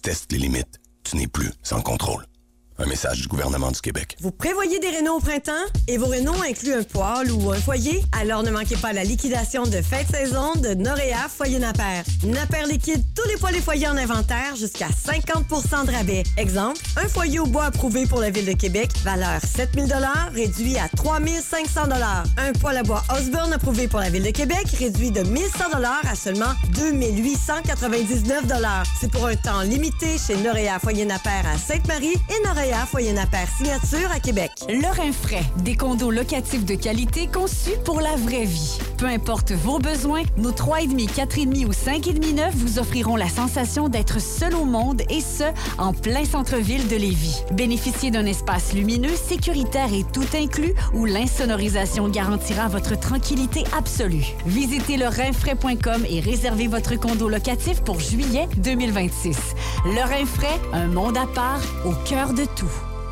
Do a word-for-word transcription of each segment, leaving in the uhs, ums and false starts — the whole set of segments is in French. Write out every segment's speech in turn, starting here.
testes les limites. Tu n'es plus sans contrôle. Un message du gouvernement du Québec. Vous prévoyez des rénaux au printemps et vos rénaux incluent un poêle ou un foyer? Alors ne manquez pas la liquidation de fin de saison de Noréa Foyer Napper. Napper liquide tous les poêles et foyers en inventaire jusqu'à cinquante pour cent de rabais. Exemple, un foyer au bois approuvé pour la Ville de Québec, valeur sept mille dollars, réduit à trois mille cinq cents dollars. Un poêle à bois Osborne approuvé pour la Ville de Québec, réduit de mille cent dollars à seulement deux mille huit cent quatre-vingt-dix-neuf dollars. C'est pour un temps limité chez Noréa Foyer Napper à Sainte-Marie et Noréa Foyer Napper Signature à Québec. Lorrain Frais, des condos locatifs de qualité conçus pour la vraie vie. Peu importe vos besoins, nos trois virgule cinq, quatre virgule cinq ou cinq virgule cinq neuf vous offriront la sensation d'être seul au monde et ce, en plein centre-ville de Lévis. Bénéficiez d'un espace lumineux, sécuritaire et tout inclus où l'insonorisation garantira votre tranquillité absolue. Visitez lorrainfrais point com et réservez votre condo locatif pour juillet deux mille vingt-six. Lorrain Frais, un monde à part au cœur de tout.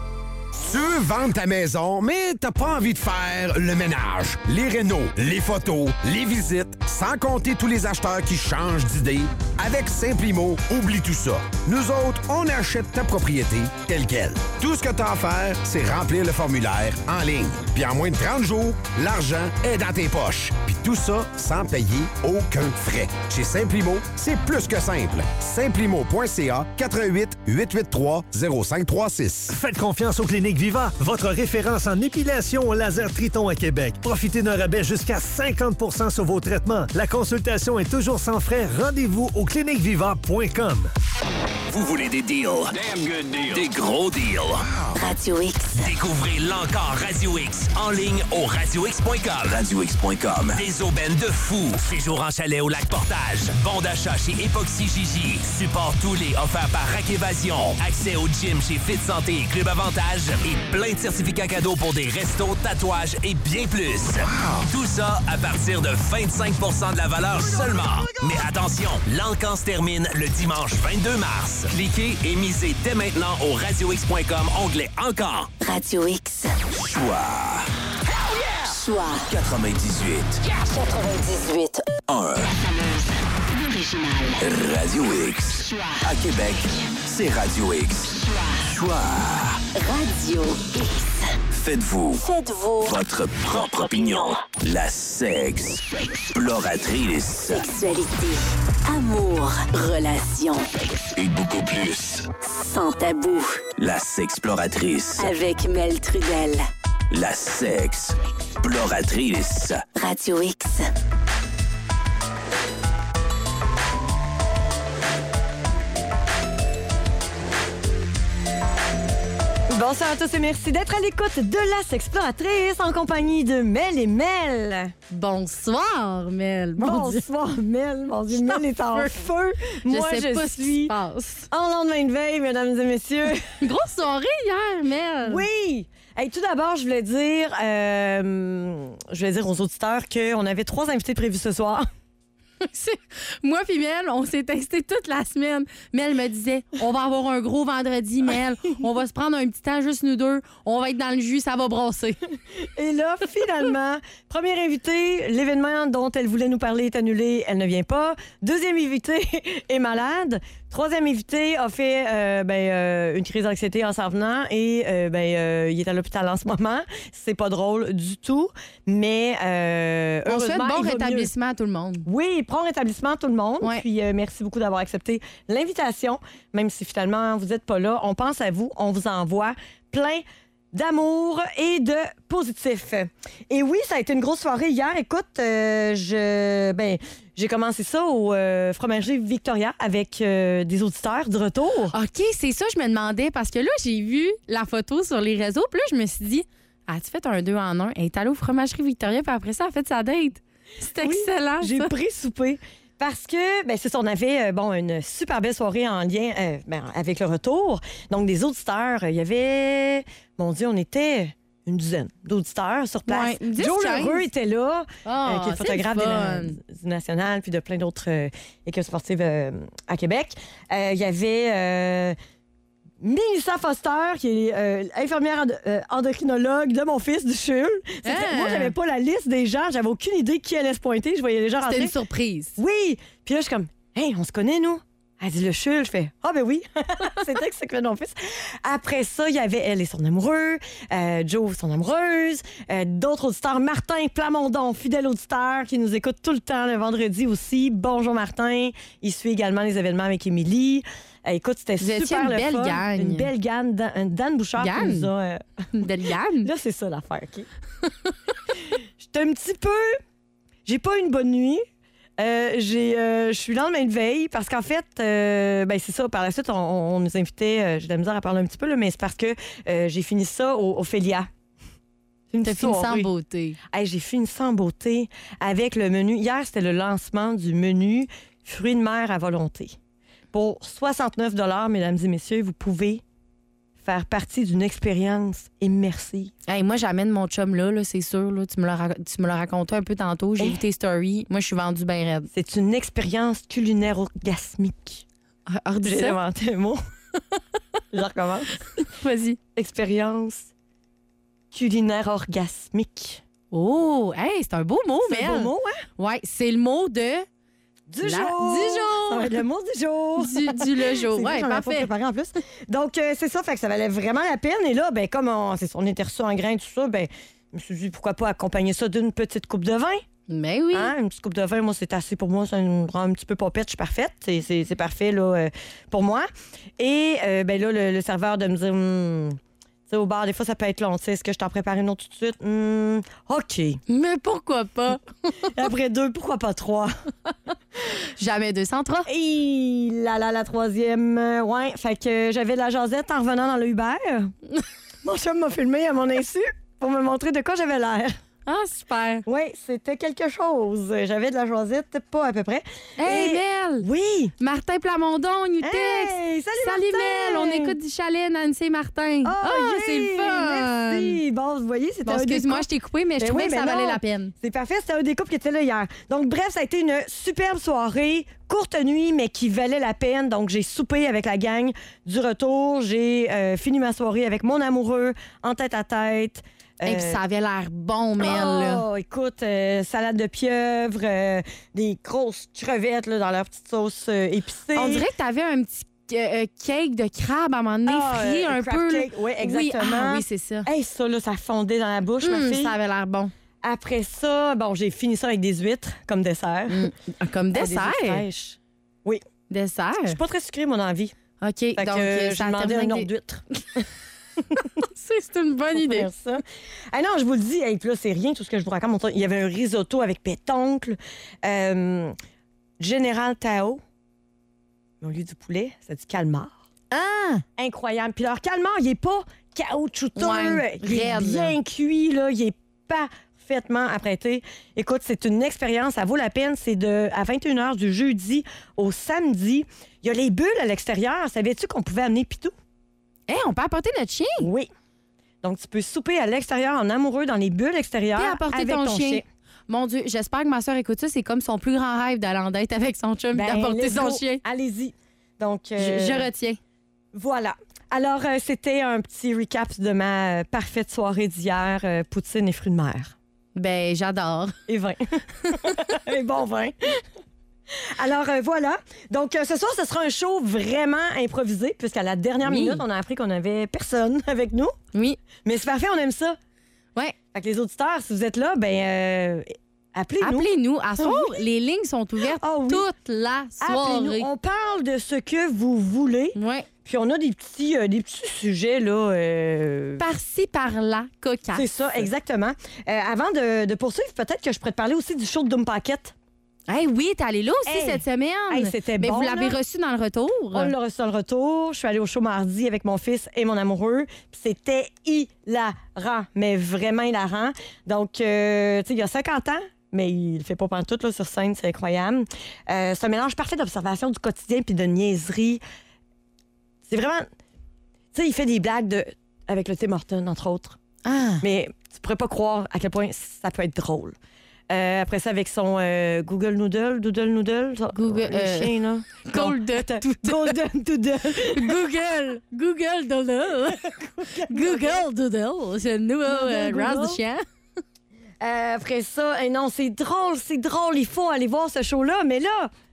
Tu veux vendre ta maison, mais t'as pas envie de faire le ménage, les rénos, les photos, les visites, sans compter tous les acheteurs qui changent d'idée? Avec Simplimo, oublie tout ça. Nous autres, on achète ta propriété telle quelle. Tout ce que t'as à faire, c'est remplir le formulaire en ligne. Puis en moins de trente jours, l'argent est dans tes poches. Puis tout ça sans payer aucun frais. Chez Simplimo, c'est plus que simple. Simplimo point c a quatre un huit, huit huit trois, zéro cinq trois six. Faites confiance aux cliniques Viva, votre référence en épilation au laser Triton à Québec. Profitez d'un rabais jusqu'à cinquante pour cent sur vos traitements. La consultation est toujours sans frais. Rendez-vous au clinique viva point com. Vous voulez des deals? Damn good deals. Des gros deals. Radio X. Découvrez l'encore Radio X en ligne au radio x point com. radio x point com. Des aubaines de fou. Séjour en chalet au lac Portage. Bon d'achat chez Epoxy Gigi. Support tous les offerts par Rack Évasion. Accès au gym chez Fit Santé et Club Avantage. Et plein de certificats cadeaux pour des restos, tatouages et bien plus. Tout ça à partir de vingt-cinq pour cent de la valeur seulement. Mais attention, l'encan se termine le dimanche vingt-deux mars. Cliquez et misez dès maintenant au radio x point com, onglet Encore. Radio X. Choix. Choix. quatre-vingt-dix-huit. quatre-vingt-dix-huit. un. Original. Radio X. Choix. À Québec, c'est Radio X. Choix. Choix. Radio X. Faites-vous. Faites-vous. Votre propre opinion. La sexe. Exploratrice. Sexualité. Amour. Relations. Et beaucoup plus. Sans tabou. La sexploratrice. Avec Mel Trudel. La sexploratrice. Radio X. Bonsoir à tous et merci d'être à l'écoute de La Sexploratrice en compagnie de Mel et Mel. Bonsoir, Mel. Mon Bonsoir, Dieu. Mel. Mon Dieu, Mel est en feu. Je Moi, sais je pas ce qui suis se passe. en lendemain de veille, mesdames et messieurs. Grosse soirée hier, Mel. Oui! Hey, tout d'abord, je voulais dire, euh, je voulais dire aux auditeurs qu'on avait trois invités prévus ce soir. Moi puis Mel, on s'est testé toute la semaine. Mel me disait, on va avoir un gros vendredi, Mel. On va se prendre un petit temps, juste nous deux. On va être dans le jus, ça va brasser. Et là, finalement, première invitée, l'événement dont elle voulait nous parler est annulé, elle ne vient pas. Deuxième invitée est malade. Troisième invité a fait euh, ben, euh, une crise d'anxiété en s'en venant et euh, ben, euh, il est à l'hôpital en ce moment. C'est pas drôle du tout, mais euh, on souhaite heureusement, bon il va rétablissement mieux. à tout le monde. Oui, prompt rétablissement à tout le monde. Ouais. Puis euh, merci beaucoup d'avoir accepté l'invitation. Même si finalement vous n'êtes pas là, on pense à vous, on vous envoie plein d'amour et de positif. Et oui, ça a été une grosse soirée hier. Écoute, euh, je ben j'ai commencé ça au euh, fromagerie Victoria avec euh, des auditeurs du retour. OK, c'est ça, je me demandais, parce que là, j'ai vu la photo sur les réseaux, puis là, je me suis dit, as-tu fait un deux en un? Elle est allée au fromagerie Victoria, puis après ça, elle a fait sa date. C'est Oui, excellent, j'ai ça. pris souper. Parce que, ben c'est ça, on avait euh, bon, une super belle soirée en lien euh, ben, avec le retour. Donc, des auditeurs, il y avait, mon Dieu, on était une dizaine d'auditeurs sur place. Ouais, dix, Joe quinze. Lheureux était là, Oh, euh, qui est le c'est photographe le de fun. la- du National puis de plein d'autres euh, équipes sportives euh, à Québec. Euh, Il y avait euh, Mélissa Foster, qui est euh, infirmière endo- euh, endocrinologue de mon fils, du C H U L. C'est Ah. que Moi, j'avais pas la liste des gens. J'avais aucune idée qui allait se pointer. Je voyais les gens C'était rentrer. une surprise. Oui! Puis là, je suis comme, hey, on se connaît, nous? Elle dit, le chul. Je fais, ah, ben oui. C'est vrai que c'est que mon fils. Après ça, il y avait elle et son amoureux, euh, Joe, son amoureuse, euh, d'autres auditeurs. Martin Plamondon, fidèle auditeur, qui nous écoute tout le temps le vendredi aussi. Bonjour, Martin. Il suit également les événements avec Émilie. Euh, écoute, c'était Vous étiez super une le belle fun. gang. Une belle gang. Dan, un Dan Bouchard Gang? qui nous a... euh, Une belle gamme. Là, c'est ça l'affaire, OK? J'étais un petit peu... J'ai pas une bonne nuit. Euh, j'ai, euh, je suis le lendemain de veille parce qu'en fait, euh, ben c'est ça. Par la suite, on, on nous invitait. Euh, j'ai de la misère à parler un petit peu, là, mais c'est parce que euh, j'ai fini ça au, au Félia. Une T'as petite fini ça en soirée. beauté. Hey, j'ai fini ça en beauté avec le menu. Hier, c'était le lancement du menu fruits de mer à volonté. Pour soixante-neuf dollars, mesdames et messieurs, vous pouvez faire partie d'une expérience immersive. Hey, moi, j'amène mon chum là, là c'est sûr. Là, tu, me l'as ra- tu me l'as raconté un peu tantôt. J'ai Hey. vu tes stories. Moi, je suis vendue bien raide. C'est une expérience culinaire orgasmique. Ah, dis J'ai ça. inventé un mot. Je recommence. Vas-y. Expérience culinaire orgasmique. Oh, hey, c'est un beau mot, C'est un Mel. beau mot, hein? Ouais, c'est le mot de... Du La- jour! du jour! Ça va être le mot du jour! Du, du le jour. C'est vrai, Ouais, j'en avais pas parfait. préparé en plus. Donc, euh, c'est ça, fait que ça valait vraiment la peine. Et là, ben, comme on, c'est ça, on était reçus en grains, tout ça, ben, je me suis dit, pourquoi pas accompagner ça d'une petite coupe de vin? Mais oui. Hein? Une petite coupe de vin, moi, c'est assez pour moi. Ça me rend un petit peu popette, je suis parfaite. C'est, c'est, c'est parfait là, euh, pour moi. Et euh, ben là, le, le serveur de me dire, Hum, tu sais, au bar, des fois, ça peut être long. Tu sais, est-ce que je t'en prépare une autre tout de suite? Hum, OK. Mais pourquoi pas? Après deux, pourquoi pas trois? Jamais deux cent trois. Et là, là, la troisième, euh, ouais. Fait que j'avais de la jasette en revenant dans le Uber. Mon chum m'a filmé à mon insu pour me montrer de quoi j'avais l'air. Ah, super. Oui, c'était quelque chose. J'avais de la jasette, pas à peu près. Hey, Et- Mel! Oui! Martin Plamondon, il nous texte. Hey, salut, Salut, Martin! Mel! On écoute du chalet Nancy Martin. Oh, Ah, yeah! c'est le fun! Merci! Bon, vous voyez, c'était Bon, un des excuse-moi, je couples- t'ai coupé, mais je Ben trouvais oui, que ça ben valait non. la peine. C'est parfait, c'était un des couples qui était là hier. Donc, bref, ça a été une superbe soirée, courte nuit, mais qui valait la peine. Donc, j'ai soupé avec la gang du retour. J'ai euh, fini ma soirée avec mon amoureux, en tête à tête. Et puis Euh, ça avait l'air bon, Mel. là. Oh, écoute, euh, salade de pieuvre, euh, des grosses crevettes là, dans leur petite sauce euh, épicée. On dirait que t'avais un petit euh, cake de crabe à un moment donné, Ah, frit euh, un crab peu. là. cake, oui, exactement. Oui, ah, oui c'est ça. Hey, ça, là, ça fondait dans la bouche, ma Hum, fille. ça avait l'air bon. Après ça, bon, j'ai fini ça avec des huîtres comme dessert. Hum, Comme Euh, des dessert. huîtres fraîches. Oui. Dessert. Je suis pas très sucrée, mon envie. OK, Fait donc que, euh, ça j'ai a demandé terminé un avec ordre des- d'huîtres. C'est c'est une bonne Pour idée. faire ça. Ah non, je vous le dis, hey, puis là, c'est rien tout ce que je vous raconte. Il y avait un risotto avec pétoncle, euh, Général Tao, au lieu du poulet, c'est du calmar. Ah! Incroyable. Puis leur calmar, il est pas caoutchouteux, Ouais, il est raide, bien cuit, là, il est parfaitement apprêté. Écoute, c'est une expérience, ça vaut la peine. C'est de à vingt et une heures du jeudi au samedi. Il y a les bulles à l'extérieur. Savais-tu qu'on pouvait amener Pitou? Hey, on peut apporter notre chien. Oui. Donc, tu peux souper à l'extérieur en amoureux dans les bulles extérieures Puis apporter avec ton, ton, chien. chien. Mon Dieu, j'espère que ma soeur écoute ça. C'est comme son plus grand rêve d'aller en date avec son chum et Ben, d'apporter let's son go. chien. Allez-y. Donc, Je, euh, je retiens. voilà. Alors, euh, c'était un petit recap de ma euh, parfaite soirée d'hier, euh, poutine et fruits de mer. Ben, j'adore. Et vin. Et bon vin. Alors, euh, voilà. Donc, euh, ce soir, ce sera un show vraiment improvisé, puisqu'à la dernière Oui. minute, on a appris qu'on avait personne avec nous. Oui. Mais c'est parfait, on aime ça. Ouais. Fait que les auditeurs, si vous êtes là, ben euh, appelez-nous. Appelez-nous. À soir, les lignes sont ouvertes Ah oui. toute la Appelez-nous. soirée. On parle de ce que vous voulez. Ouais. Puis on a des petits, euh, des petits sujets, là. euh, Par-ci, par-là, cocasse. C'est ça, exactement. Euh, avant de, de poursuivre, peut-être que je pourrais te parler aussi du show de Doom Packet. Hey, oui, t'es allé là aussi Hey. cette semaine. Hey, c'était Mais bon, vous l'avez là. reçu dans le retour. On l'a reçu dans le retour. Je suis allée au show mardi avec mon fils et mon amoureux. Puis c'était hilarant, mais vraiment hilarant. Donc, euh, tu sais, il y a cinquante ans, mais il le fait pas pantoute là, sur scène, c'est incroyable. Euh, c'est un mélange parfait d'observation du quotidien puis de niaiserie. C'est vraiment... Tu sais, il fait des blagues de... avec le Tim Hortons, entre autres. Ah. Mais tu pourrais pas croire à quel point ça peut être drôle. Euh, après ça, avec son euh, Google Noodle, Doodle Noodle, ça- Google, le euh, chien, là. Golden Attends, Golden Doodle. Google. Google Doodle. Google Doodle. C'est le nouveau euh, Google race de Doodle. chien. Euh, après ça, eh non, c'est drôle, c'est drôle. Il faut aller voir ce show-là. Mais là,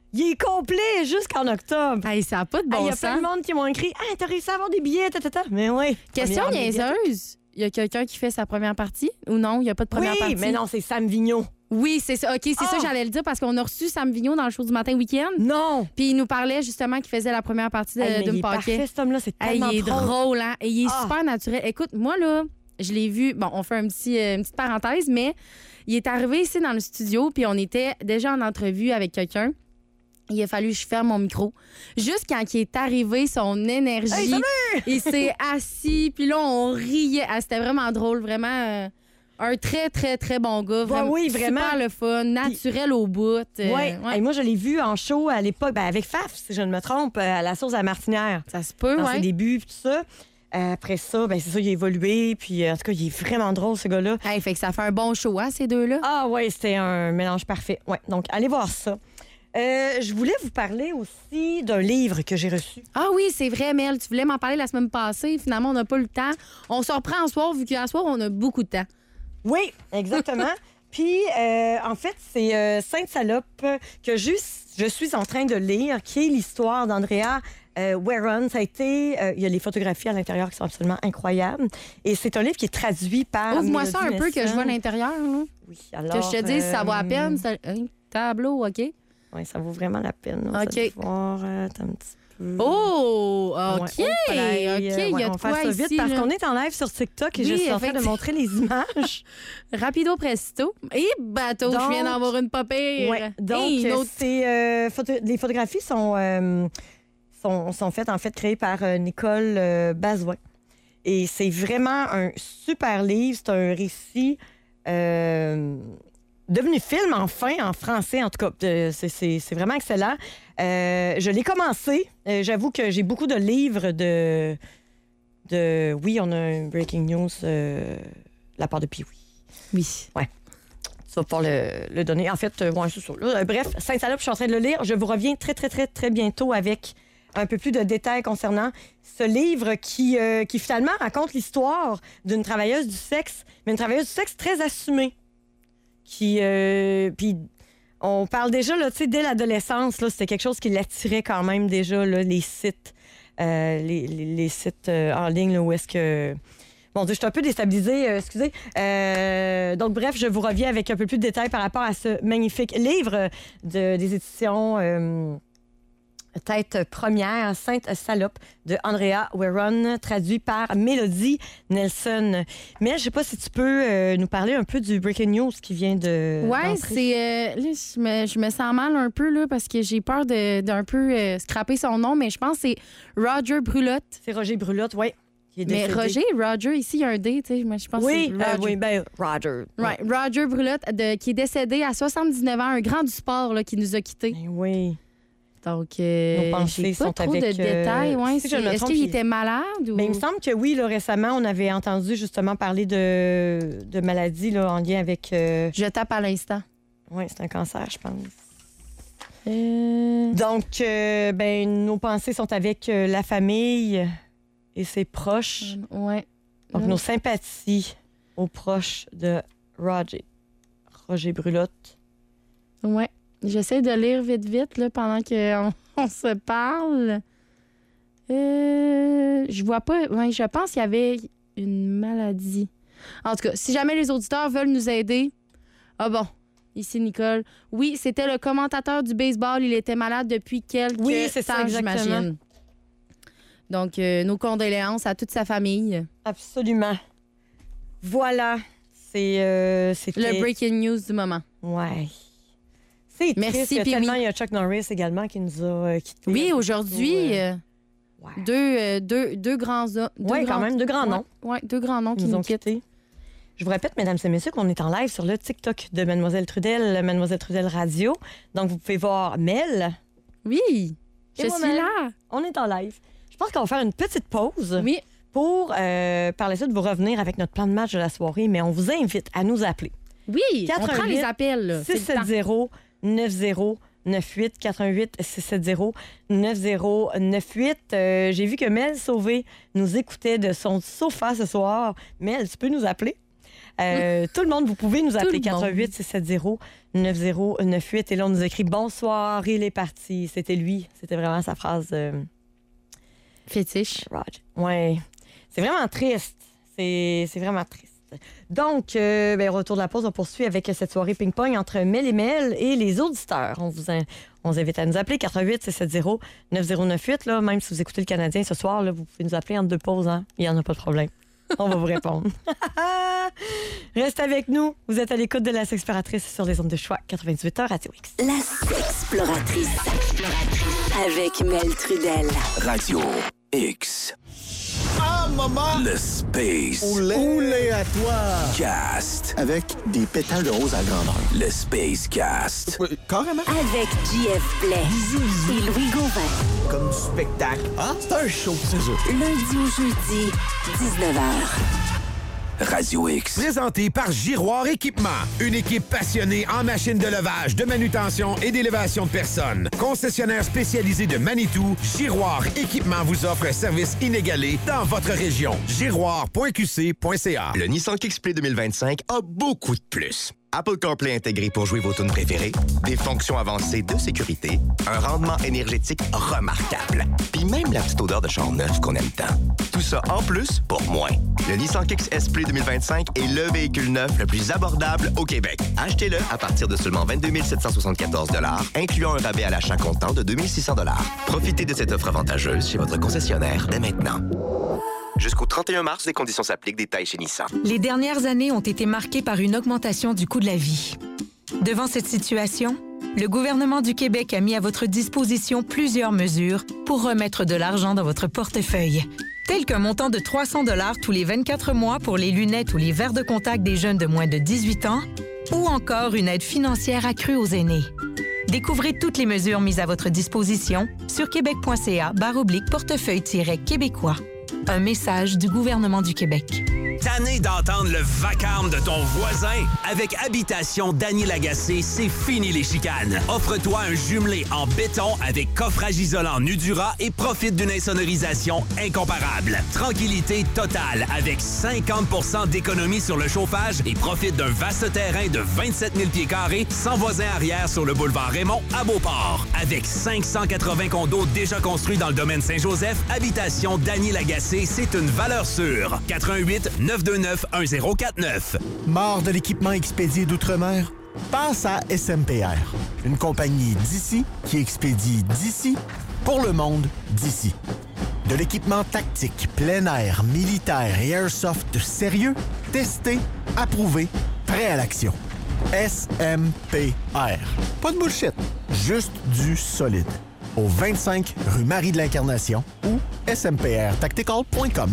Il est complet jusqu'en octobre. Hey, ça n'a pas de bon Il y a sens. plein de monde qui m'ont écrit « Ah, t'as réussi à avoir des billets, ta, ta, ta. » Mais oui. Question Première niaiseuse. Il y a quelqu'un qui fait sa première partie ou non? Il n'y a pas de première oui, partie? mais non, c'est Sam Vigneault. Oui, c'est ça. OK, c'est Oh! ça que j'allais le dire parce qu'on a reçu Sam Vigneault dans le show du matin week-end. Non. Puis il nous parlait justement qu'il faisait la première partie de, Hey, mais de il est Paquet. parfait, cet homme-là, c'est Hey, tellement il est drôle. drôle, hein? Et il est Ah. super naturel. Écoute, moi, là, je l'ai vu. Bon, on fait un petit, euh, une petite parenthèse, mais il est arrivé ici dans le studio, puis on était déjà en entrevue avec quelqu'un. Il a fallu que je ferme mon micro. Juste quand il est arrivé, son énergie, Hey, salut! il s'est assis, puis là, on riait. Ah, c'était vraiment drôle, vraiment. euh, un très, très, très bon gars. Ouais, oui, vraiment. Super le fun, naturel au bout. euh, Oui, ouais. moi, je l'ai vu en show à l'époque, ben, avec Faf, si je ne me trompe, à la sauce à la Martinière. Ça se peut, Dans ouais. ses débuts, puis tout ça. Euh, après ça, ben, c'est ça, il a évolué. Puis, euh, en tout cas, il est vraiment drôle, ce gars-là. Hey, fait que ça fait un bon show, hein, ces deux-là. Ah, ouais, c'était un mélange parfait. Ouais, donc, allez voir ça. Euh, je voulais vous parler aussi d'un livre que j'ai reçu. Ah oui, c'est vrai, Mel. Tu voulais m'en parler la semaine passée. Finalement, on n'a pas le temps. On se reprend en soir, vu qu'à soir, on a beaucoup de temps. Oui, exactement. Puis, euh, en fait, c'est euh, Sainte-Salope que juste, je suis en train de lire, qui est l'histoire d'Andrea euh, Warren. Ça a été... euh, il y a les photographies à l'intérieur qui sont absolument incroyables. Et c'est un livre qui est traduit par... Ouvre-moi Mélodie ça un peu, que je Nelson. vois l'intérieur. Là. Oui, alors... Que je te dise, ça vaut la euh, peine. Ça... Un tableau, OK? Oui, ça vaut vraiment la peine. là. OK. Vous allez voir, euh, attends un petit peu. Oh, OK. Ouais, OK, oh, il y a ouais, de on va quoi faire ça vite ici. parce là. qu'on est en live sur TikTok et Oui, je suis en train de effectivement. montrer les images. Rapido presto. Et bateau, Donc- je viens d'en voir une pas pire. Ouais, donc, Hey, une euh, autre- c'est, euh, photo- les photographies sont, euh, sont, sont faites, en fait, créées par euh, Nicole euh, Bazoin. Et c'est vraiment un super livre. C'est un récit euh, devenu film, enfin, en français, en tout cas. Euh, c'est, c'est- c'est vraiment excellent. Euh, je l'ai commencé. Euh, j'avoue que j'ai beaucoup de livres de... de oui, on a un breaking news euh, de la part de Pee-Wee. Oui. Ça va pouvoir le, le donner. En fait, euh, ouais, c'est ça. Là, euh, bref, Sainte-Salope, je suis en train de le lire. Je vous reviens très, très, très, très bientôt avec un peu plus de détails concernant ce livre qui, euh, qui finalement raconte l'histoire d'une travailleuse du sexe, mais une travailleuse du sexe très assumée. Qui, euh, puis, on parle déjà, là, tu sais, dès l'adolescence, là, c'était quelque chose qui l'attirait quand même déjà, là, les sites, euh, les, les, les sites euh, en ligne, là, où est-ce que... Bon Dieu, je suis un peu déstabilisée, euh, excusez. Euh, donc, bref, je vous reviens avec un peu plus de détails par rapport à ce magnifique livre de, des éditions euh, Tête première, Sainte-Salope, de Andrea Warren, traduit par Mélodie Nelson. Mais je ne sais pas si tu peux euh, nous parler un peu du Breaking News qui vient de. Ouais, d'entrer. c'est. euh, là, je me, je me sens mal un peu, là, parce que j'ai peur de- d'un peu euh, scraper son nom, mais je pense que c'est Roger Brulotte. C'est Roger Brulotte, oui. Qui est Mais décédé. Roger, Roger, ici, il y a un D, tu sais. Moi, je pense Oui, que c'est euh, Roger. oui, ben Roger. Ouais, Roger Brulotte, de- qui est décédé à soixante-dix-neuf ans, un grand du sport là, qui nous a quittés. Ben oui. Donc, euh, Nos pensées j'ai pas sont trop avec, de euh, détails. Ouais, si c'est- je ne me Est-ce trompe, qu'il il- était malade ou... Ben, il me semble que oui, là, récemment, on avait entendu justement parler de, de maladies là, en lien avec. euh, Je tape à l'instant. Oui, c'est un cancer, je pense. Euh, Donc, euh, ben, nos pensées sont avec euh, la famille et ses proches. Ouais. Donc, Mm. nos sympathies aux proches de Roger. Roger Brulotte. Ouais. J'essaie de lire vite, vite, là, pendant qu'on on se parle. Euh, je vois pas... Ouais, je pense qu'il y avait une maladie. En tout cas, si jamais les auditeurs veulent nous aider... Ah bon, ici Nicole. Oui, c'était le commentateur du baseball. Il était malade depuis quelques Oui, c'est ça, temps, exactement. j'imagine. Donc, euh, nos condoléances à toute sa famille. Absolument. Voilà. C'est. euh, c'était... Le breaking news du moment. Ouais. C'est Merci, triste. Il y a puis tellement, oui. il y a Chuck Norris également qui nous a euh, quittés. Oui, aujourd'hui, Ouais. euh, Ouais. deux, euh, deux, deux grands hommes. deux Oui, grands- quand même, deux grands noms Ouais, ouais, deux grands noms qui qui nous nous ont quittent. quittés. Je vous répète, mesdames et messieurs, qu'on est en live sur le TikTok de Mademoiselle Trudel, Mademoiselle Trudel Radio. Donc, vous pouvez voir Mel. Oui, Et je suis moi-même. là. On est en live. Je pense qu'on va faire une petite pause Oui, pour, euh, par la suite, vous revenir avec notre plan de match de la soirée. Mais on vous invite à nous appeler. oui, on quatre-vingt-huit, prend les appels. là. C'est six le sept temps. zéro neuf zéro neuf huit quatre-vingt-huit six sept zéro neuf zéro neuf huit. Euh, j'ai vu que Mel Sauvé nous écoutait de son sofa ce soir. Mel, tu peux nous appeler? Euh, tout le monde, vous pouvez nous appeler Tout le quatre un huit six sept zéro neuf zéro neuf huit. Et là, on nous écrit « Bonsoir, il est parti ». C'était lui. C'était vraiment sa phrase... Euh... Fétiche. Roger. Ouais. C'est vraiment triste. C'est, c'est vraiment triste. Donc, euh, ben, retour de la pause, on poursuit avec cette soirée ping-pong entre Mel et Mel et les auditeurs. On vous, in... on vous invite à nous appeler quatre un huit six sept zéro neuf zéro neuf huit. Là, même si vous écoutez le Canadien ce soir, là, vous pouvez nous appeler entre deux pauses. Hein? Il n'y en a pas de problème. On va vous répondre. Restez avec nous. Vous êtes à l'écoute de la Sexploratrice sur les ondes de choix quatre-vingt-dix-huit heures Radio X. La Sexploratrice. Avec Mel Trudel. Radio X. Ah, maman! Le Space Olé. Olé à toi! Cast. Avec des pétales de rose à grandeur. Le Space Cast. Oui, carrément. Avec J F Blais. Bisous, bisous. Et Louis Gauvin. Comme du spectacle. Ah, c'est un show, c'est ça. Lundi au jeudi, dix-neuf heures. Radio X. Présenté par Giroir Équipement. Une équipe passionnée en machines de levage, de manutention et d'élévation de personnes. Concessionnaire spécialisé de Manitou, Giroir Équipement vous offre un service inégalé dans votre région. giroir point q c point c a. Le Nissan Kick-Split deux mille vingt-cinq a beaucoup de plus. Apple CarPlay intégré pour jouer vos tunes préférées, des fonctions avancées de sécurité, un rendement énergétique remarquable, puis même la petite odeur de char neuf qu'on aime tant. Tout ça en plus pour moins. Le Nissan Kicks Split deux mille vingt-cinq est le véhicule neuf le plus abordable au Québec. Achetez-le à partir de seulement vingt-deux mille sept cent soixante-quatorze dollars, incluant un rabais à l'achat comptant de deux mille six cents dollars. Profitez de cette offre avantageuse chez votre concessionnaire dès maintenant. Jusqu'au trente et un mars, les conditions s'appliquent. Détails chez Nissan. Les dernières années ont été marquées par une augmentation du coût de la vie. Devant cette situation, le gouvernement du Québec a mis à votre disposition plusieurs mesures pour remettre de l'argent dans votre portefeuille, tel qu'un montant de trois cents dollars tous les vingt-quatre mois pour les lunettes ou les verres de contact des jeunes de moins de dix-huit ans, ou encore une aide financière accrue aux aînés. Découvrez toutes les mesures mises à votre disposition sur québec.ca barre oblique portefeuille-québécois. Un message du gouvernement du Québec. Tanné d'entendre le vacarme de ton voisin? Avec Habitation Dany Lagacé, c'est fini les chicanes. Offre-toi un jumelé en béton avec coffrage isolant Nudura et profite d'une insonorisation incomparable. Tranquillité totale avec cinquante pour cent d'économie sur le chauffage et profite d'un vaste terrain de vingt-sept mille pieds carrés sans voisin arrière sur le boulevard Raymond à Beauport. Avec cinq cent quatre-vingts condos déjà construits dans le domaine Saint-Joseph, Habitation Dany Lagacé, c'est une valeur sûre. quatre un huit neuf deux neuf un zéro quatre neuf. Marre de l'équipement expédié d'outre-mer? Passe à S M P R, une compagnie d'ici qui expédie d'ici pour le monde d'ici. De l'équipement tactique, plein air, militaire et airsoft sérieux, testé, approuvé, prêt à l'action. S M P R. Pas de bullshit, juste du solide. Au vingt-cinq rue Marie de l'Incarnation ou s m p r tactical point com.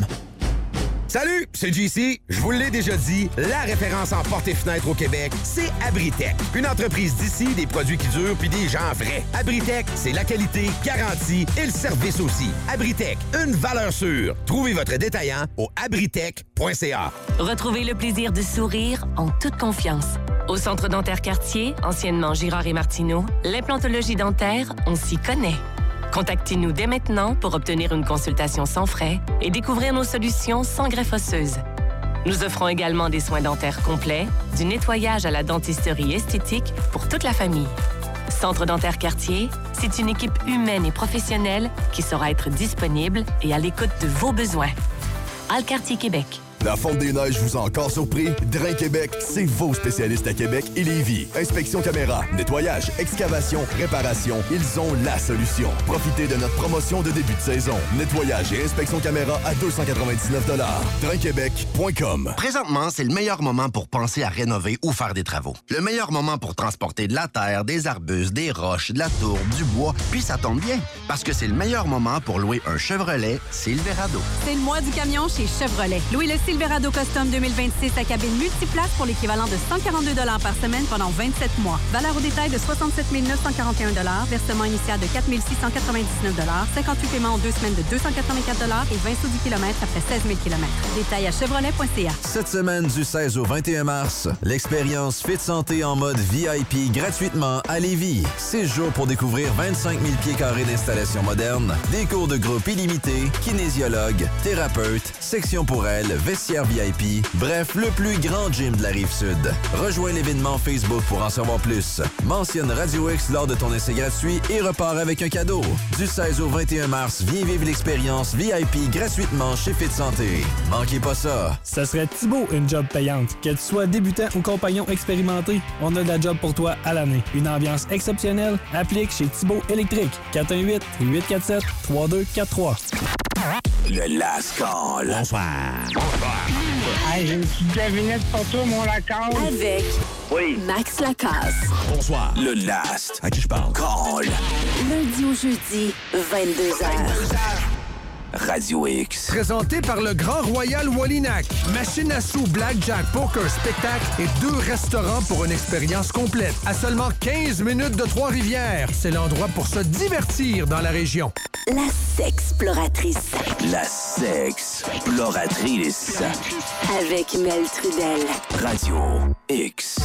Salut, c'est J C. Je vous l'ai déjà dit, la référence en portes et fenêtres au Québec, c'est Abritech. Une entreprise d'ici, des produits qui durent puis des gens vrais. Abritech, c'est la qualité, garantie et le service aussi. Abritech, une valeur sûre. Trouvez votre détaillant au abritech point c a. Retrouvez le plaisir de sourire en toute confiance. Au Centre dentaire Cartier, anciennement Girard et Martineau, l'implantologie dentaire, on s'y connaît. Contactez-nous dès maintenant pour obtenir une consultation sans frais et découvrir nos solutions sans greffe osseuse. Nous offrons également des soins dentaires complets, du nettoyage à la dentisterie esthétique pour toute la famille. Centre dentaire Cartier, c'est une équipe humaine et professionnelle qui saura être disponible et à l'écoute de vos besoins. Alcartier Québec. La Fonte des Neiges vous a encore surpris? Drain Québec, c'est vos spécialistes à Québec et Lévis. Inspection caméra, nettoyage, excavation, réparation, ils ont la solution. Profitez de notre promotion de début de saison. Nettoyage et inspection caméra à deux cent quatre-vingt-dix-neuf dollars. drain québec point com. Présentement, c'est le meilleur moment pour penser à rénover ou faire des travaux. Le meilleur moment pour transporter de la terre, des arbustes, des roches, de la tourbe, du bois, puis ça tombe bien, parce que c'est le meilleur moment pour louer un Chevrolet Silverado. C'est le mois du camion chez Chevrolet. Louez le Silverado Custom deux mille vingt-six à cabine multiplace pour l'équivalent de cent quarante-deux dollars par semaine pendant vingt-sept mois. Valeur au détail de soixante-sept mille neuf cent quarante et un dollars. Versement initial de quatre mille six cent quatre-vingt-dix-neuf dollars. cinquante-huit paiements en deux semaines de deux cent quatre-vingt-quatre dollars et vingt sous du kilomètre après seize mille kilomètres. Détail à chevrolet point c a. Cette semaine du seize au vingt et un mars, l'expérience Fit Santé en mode V I P gratuitement à Lévis. Six jours pour découvrir vingt-cinq mille pieds carrés d'installations modernes, des cours de groupe illimités, kinésiologue, thérapeute, section pour elle, vestiaire vestiaires V I P, bref, le plus grand gym de la Rive-Sud. Rejoins l'événement Facebook pour en savoir plus. Mentionne Radio X lors de ton essai gratuit et repars avec un cadeau. Du seize au vingt et un mars, viens vivre l'expérience V I P gratuitement chez Fit Santé. Manquez pas ça. Ça serait Thibaut, une job payante. Que tu sois débutant ou compagnon expérimenté, on a de la job pour toi à l'année. Une ambiance exceptionnelle. Applique chez Thibaut Électrique. quatre un huit, huit quatre sept, trois deux quatre trois. Le Last Call. Bonsoir. Bonsoir. Hey, j'ai une petite devinette pour toi, mon Lacasse. Avec oui. Max Lacasse. Bonsoir. Le Last. À qui je parle? Call. Lundi au jeudi, vingt-deux heures. Radio X. Présenté par le Grand Royal Wallinac. Machine à sous, blackjack, poker, spectacle et deux restaurants pour une expérience complète. À seulement quinze minutes de Trois-Rivières. C'est l'endroit pour se divertir dans la région. La Sexploratrice. La Sexploratrice. Avec Mel Trudel. Radio X.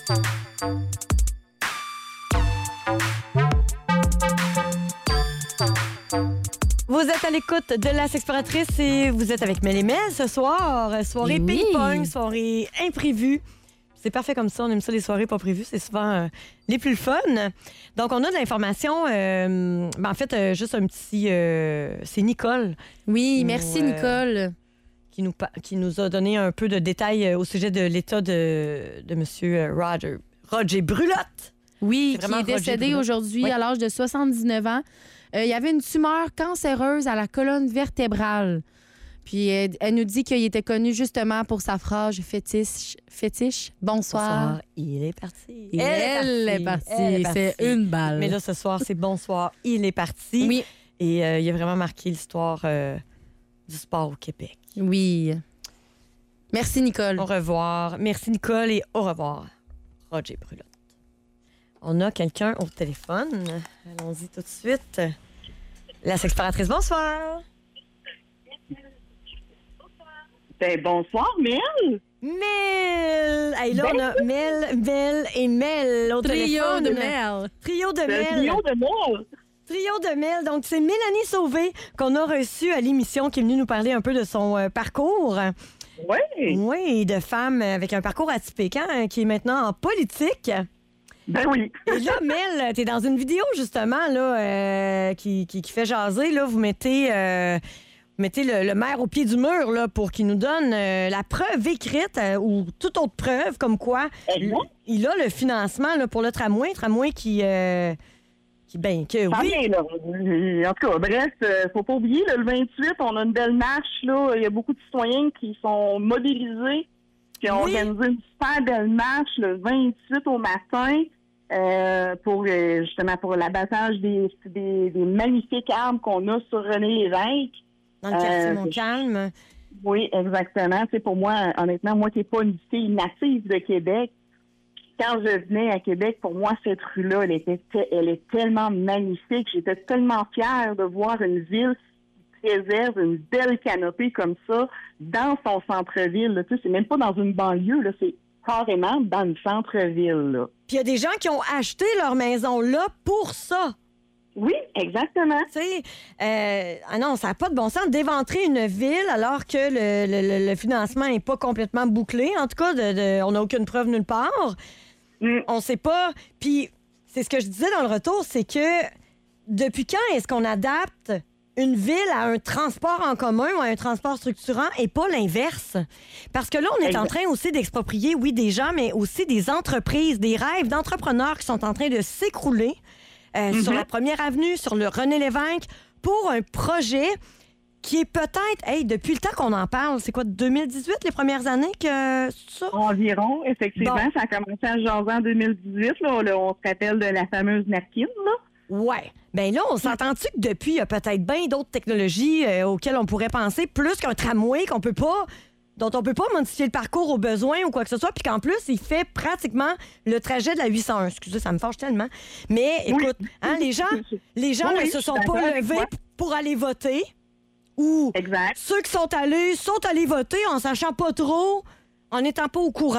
Vous êtes à l'écoute de La Sexploratrice et vous êtes avec Mel et Mel ce soir. Soirée oui. ping-pong, soirée imprévue. C'est parfait comme ça, on aime ça les soirées pas prévues, c'est souvent euh, les plus fun. Donc on a de l'information, euh, ben, en fait euh, juste un petit, euh, c'est Nicole. Oui, nous, merci euh, Nicole. Qui nous, qui nous a donné un peu de détails au sujet de l'état de, de M. Roger, Roger Brulotte. Oui, qui est décédé aujourd'hui oui. à l'âge de soixante-dix-neuf ans. Euh, il y avait une tumeur cancéreuse à la colonne vertébrale. Puis elle, elle nous dit qu'il était connu justement pour sa phrase fétiche. fétiche. Bonsoir. Bonsoir. Il est parti. Elle, elle est partie. Elle est partie. C'est une balle. Mais là, ce soir, c'est bonsoir. Il est parti. Oui. Et euh, il a vraiment marqué l'histoire euh, du sport au Québec. Oui. Merci, Nicole. Au revoir. Merci, Nicole, et au revoir, Roger Brulotte. On a quelqu'un au téléphone. Allons-y tout de suite. La Sexploratrice, bonsoir. Ben, bonsoir, Mel. Mel! Hey, là, ben, on a Mel, Mel et Mel au Trio téléphone. de Mel. Trio de Mel. Trio de Mel. Trio de Mel. Donc, c'est Mélanie Sauvé qu'on a reçue à l'émission, qui est venue nous parler un peu de son euh, parcours. Oui. Oui, de femme avec un parcours atypique, hein, qui est maintenant en politique. Ben oui. Et là, Mel, t'es dans une vidéo, justement, là, euh, qui, qui, qui fait jaser. Là, vous mettez... Euh, Mettez le, le maire au pied du mur là, pour qu'il nous donne euh, la preuve écrite euh, ou toute autre preuve comme quoi il, il a le financement là, pour le tramway. Tramway qui... Euh, qui ben, que oui. Bien, là. En tout cas, bref, euh, faut pas oublier, là, le vingt-huit, on a une belle marche. Là. Il y a beaucoup de citoyens qui sont modélisés, qui ont oui. organisé une super belle marche le vingt-huit au matin euh, pour euh, justement pour l'abattage des, des, des magnifiques arbres qu'on a sur René Lévesque. Dans le quartier euh, Montcalm. Oui, exactement. C'est pour moi, honnêtement, moi qui n'ai pas une fille native de Québec, quand je venais à Québec, pour moi, cette rue-là, elle, était, elle est tellement magnifique. J'étais tellement fière de voir une ville qui préserve une belle canopée comme ça dans son centre-ville. Là. Tu sais, c'est même pas dans une banlieue, là, c'est carrément dans le centre-ville. Là. Puis il y a des gens qui ont acheté leur maison là pour ça. Oui, exactement. Tu sais, euh, ah non, ça n'a pas de bon sens d'éventrer une ville alors que le, le, le financement n'est pas complètement bouclé. En tout cas, de, de, on n'a aucune preuve nulle part. Mm. On ne sait pas. Puis, c'est ce que je disais dans le retour, c'est que depuis quand est-ce qu'on adapte une ville à un transport en commun ou à un transport structurant et pas l'inverse? Parce que là, on est exact. en train aussi d'exproprier, oui, des gens, mais aussi des entreprises, des rêves d'entrepreneurs qui sont en train de s'écrouler. Euh, mm-hmm. Sur la première avenue, sur le René Lévesque, pour un projet qui est peut-être, hey, depuis le temps qu'on en parle, c'est quoi, deux mille dix-huit, les premières années que ça? Environ, effectivement. Bon. Ça a commencé à jaser en deux mille dix-huit. Là, là, on se rappelle de la fameuse napkin, là. Ouais. Bien là, on s'entend-tu que depuis, il y a peut-être bien d'autres technologies euh, auxquelles on pourrait penser, plus qu'un tramway qu'on peut pas... dont on peut pas modifier le parcours au besoin ou quoi que ce soit, puis qu'en plus, il fait pratiquement le trajet de la huit cent un. Excusez, ça me fâche tellement. Mais écoute, oui. hein, les gens, les gens oui, ne se sont pas levés pour aller voter. Ou exact. Ceux qui sont allés sont allés voter en sachant pas trop, en n'étant pas au courant.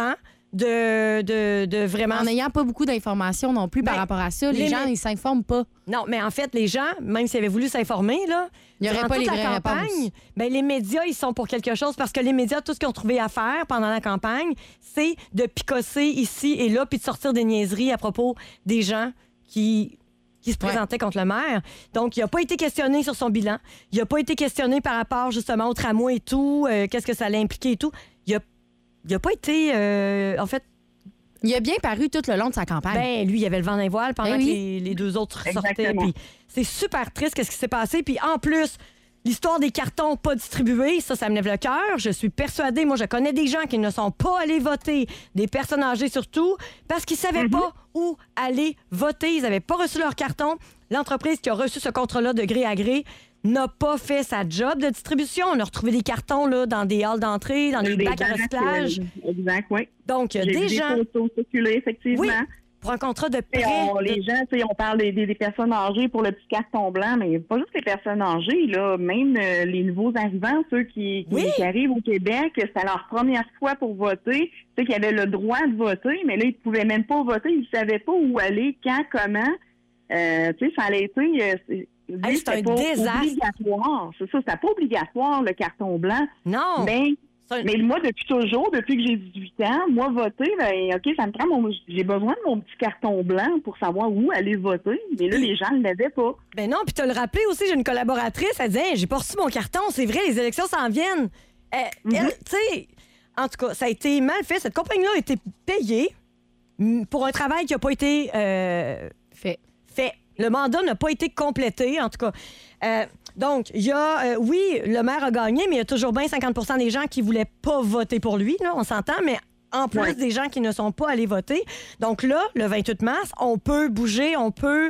de, de, de vraiment... En n'ayant pas beaucoup d'informations non plus ben, par rapport à ça, les, les gens, ils s'informent pas. Non, mais en fait, les gens, même s'ils avaient voulu s'informer, là, il n'y aurait pas les vraies campagne, réponses. Ben, les médias, ils sont pour quelque chose parce que les médias, tout ce qu'ils ont trouvé à faire pendant la campagne, c'est de picosser ici et là puis de sortir des niaiseries à propos des gens qui... qui se présentait ouais. contre le maire. Donc, il n'a pas été questionné sur son bilan. Il n'a pas été questionné par rapport, justement, au tramway et tout, euh, qu'est-ce que ça allait impliquer et tout. Il n'a il a pas été... Euh, en fait... Il a bien paru tout le long de sa campagne. Ben, lui, il avait le vent d'un voile pendant ben oui. que les, les deux autres Exactement. sortaient. Puis c'est super triste, qu'est-ce qui s'est passé. Puis en plus... L'histoire des cartons pas distribués, ça, ça me lève le cœur. Je suis persuadée, moi, je connais des gens qui ne sont pas allés voter, des personnes âgées surtout, parce qu'ils savaient mm-hmm. pas où aller voter. Ils n'avaient pas reçu leur carton. L'entreprise qui a reçu ce contrat-là de gré à gré n'a pas fait sa job de distribution. On a retrouvé des cartons là, dans des halls d'entrée, dans des, des bacs à recyclage. Exact, oui. Donc, il y a des gens... J'ai vu des photos circuler, effectivement. Oui. Pour un contrat de prêt. On, les gens, on parle des, des, des personnes âgées pour le petit carton blanc, mais pas juste les personnes âgées, là, même euh, les nouveaux arrivants, ceux qui, qui, oui. qui arrivent au Québec, c'est leur première fois pour voter, ceux qui avaient le droit de voter, mais là, ils ne pouvaient même pas voter, ils ne savaient pas où aller, quand, comment. Euh, tu sais, ça allait être... Euh, hey, c'est un pas désastre. Obligatoire. C'est ça, c'était pas obligatoire, le carton blanc. Non. Mais... Mais moi, depuis toujours, depuis que j'ai dix-huit ans, moi, voter, ben, OK, ça me prend mon... J'ai besoin de mon petit carton blanc pour savoir où aller voter. Mais là, les gens ne l'avaient pas. Ben non, puis tu as le rappelé aussi, j'ai une collaboratrice, elle disait, hey, j'ai pas reçu mon carton, c'est vrai, les élections s'en viennent. Euh, mm-hmm. Elle, tu sais, en tout cas, ça a été mal fait. Cette compagnie-là a été payée pour un travail qui n'a pas été euh, fait. fait. Le mandat n'a pas été complété, en tout cas. Euh, donc, il y a, euh, oui, le maire a gagné, mais il y a toujours bien cinquante pour cent des gens qui ne voulaient pas voter pour lui, là, on s'entend, mais en plus ouais. des gens qui ne sont pas allés voter. Donc là, le vingt-huit mars, on peut bouger, on peut...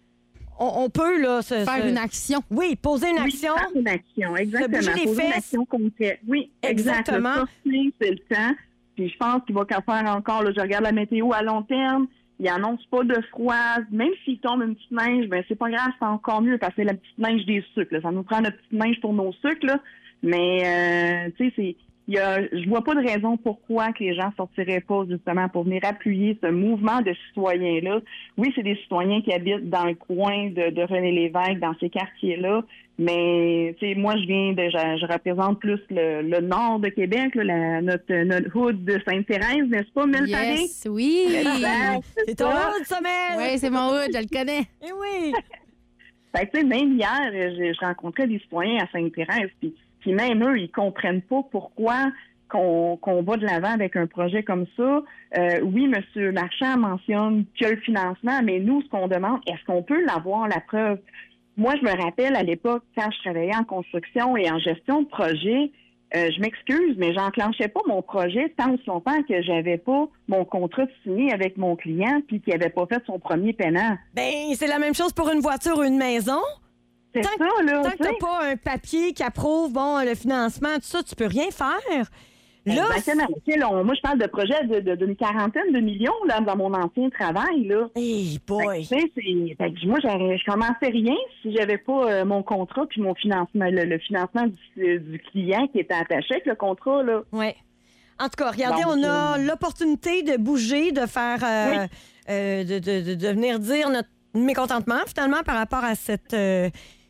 On, on peut, là... Se, faire se... une action. Oui, poser une action. Oui, faire une action, exactement. Se bouger les poser fesses. une action concrète. Oui, exactement. Exactement. C'est le temps. Puis je pense qu'il va qu'à faire encore, là, je regarde la météo à long terme, il annonce pas de froid. Même s'il tombe une petite neige, ben c'est pas grave, c'est encore mieux parce que c'est la petite neige des sucres. Là. Ça nous prend notre petite neige pour nos sucres. Là. Mais, euh, tu sais, c'est... Il y a, je vois pas de raison pourquoi que les gens sortiraient pas justement pour venir appuyer ce mouvement de citoyens-là. Oui, c'est des citoyens qui habitent dans le coin de, de René Lévesque, dans ces quartiers-là, mais tu sais, moi je viens de, je, je représente plus le, le nord de Québec, là, la, notre notre hood de Sainte-Thérèse, n'est-ce pas, Mel Paré? Yes, oui. Exact, c'est, c'est ton hood, ça, Mel. Oui, c'est mon hood, je le connais. Eh oui. Fait que, tu sais, même hier, je, je rencontrais des citoyens à Sainte-Thérèse, puis Puis même eux, ils comprennent pas pourquoi qu'on, qu'on va de l'avant avec un projet comme ça. Euh, oui, M. Marchand mentionne que le financement, mais nous, ce qu'on demande, est-ce qu'on peut l'avoir, la preuve? Moi, je me rappelle à l'époque, quand je travaillais en construction et en gestion de projet, euh, je m'excuse, mais j'enclenchais pas mon projet tant aussi longtemps que j'avais pas mon contrat signé avec mon client puis qu'il avait pas fait son premier paiement. Ben, c'est la même chose pour une voiture ou une maison. C'est tant, ça, là. Tant que t'as pas un papier qui approuve bon, le financement, tout ça, tu peux rien faire. Là, exactement. Là, on, moi, je parle de projets de, de, d'une quarantaine de millions là, dans mon ancien travail. Là. Hey boy! Fait que, c'est, fait que moi, je commençais rien si j'avais pas euh, mon contrat puis mon financement, le, le financement du, du client qui était attaché avec le contrat. Là. Oui. En tout cas, regardez, Donc, on a euh... l'opportunité de bouger, de faire, euh, oui. euh, de, de, de, de venir dire notre mécontentement, finalement, par rapport à cette... Euh,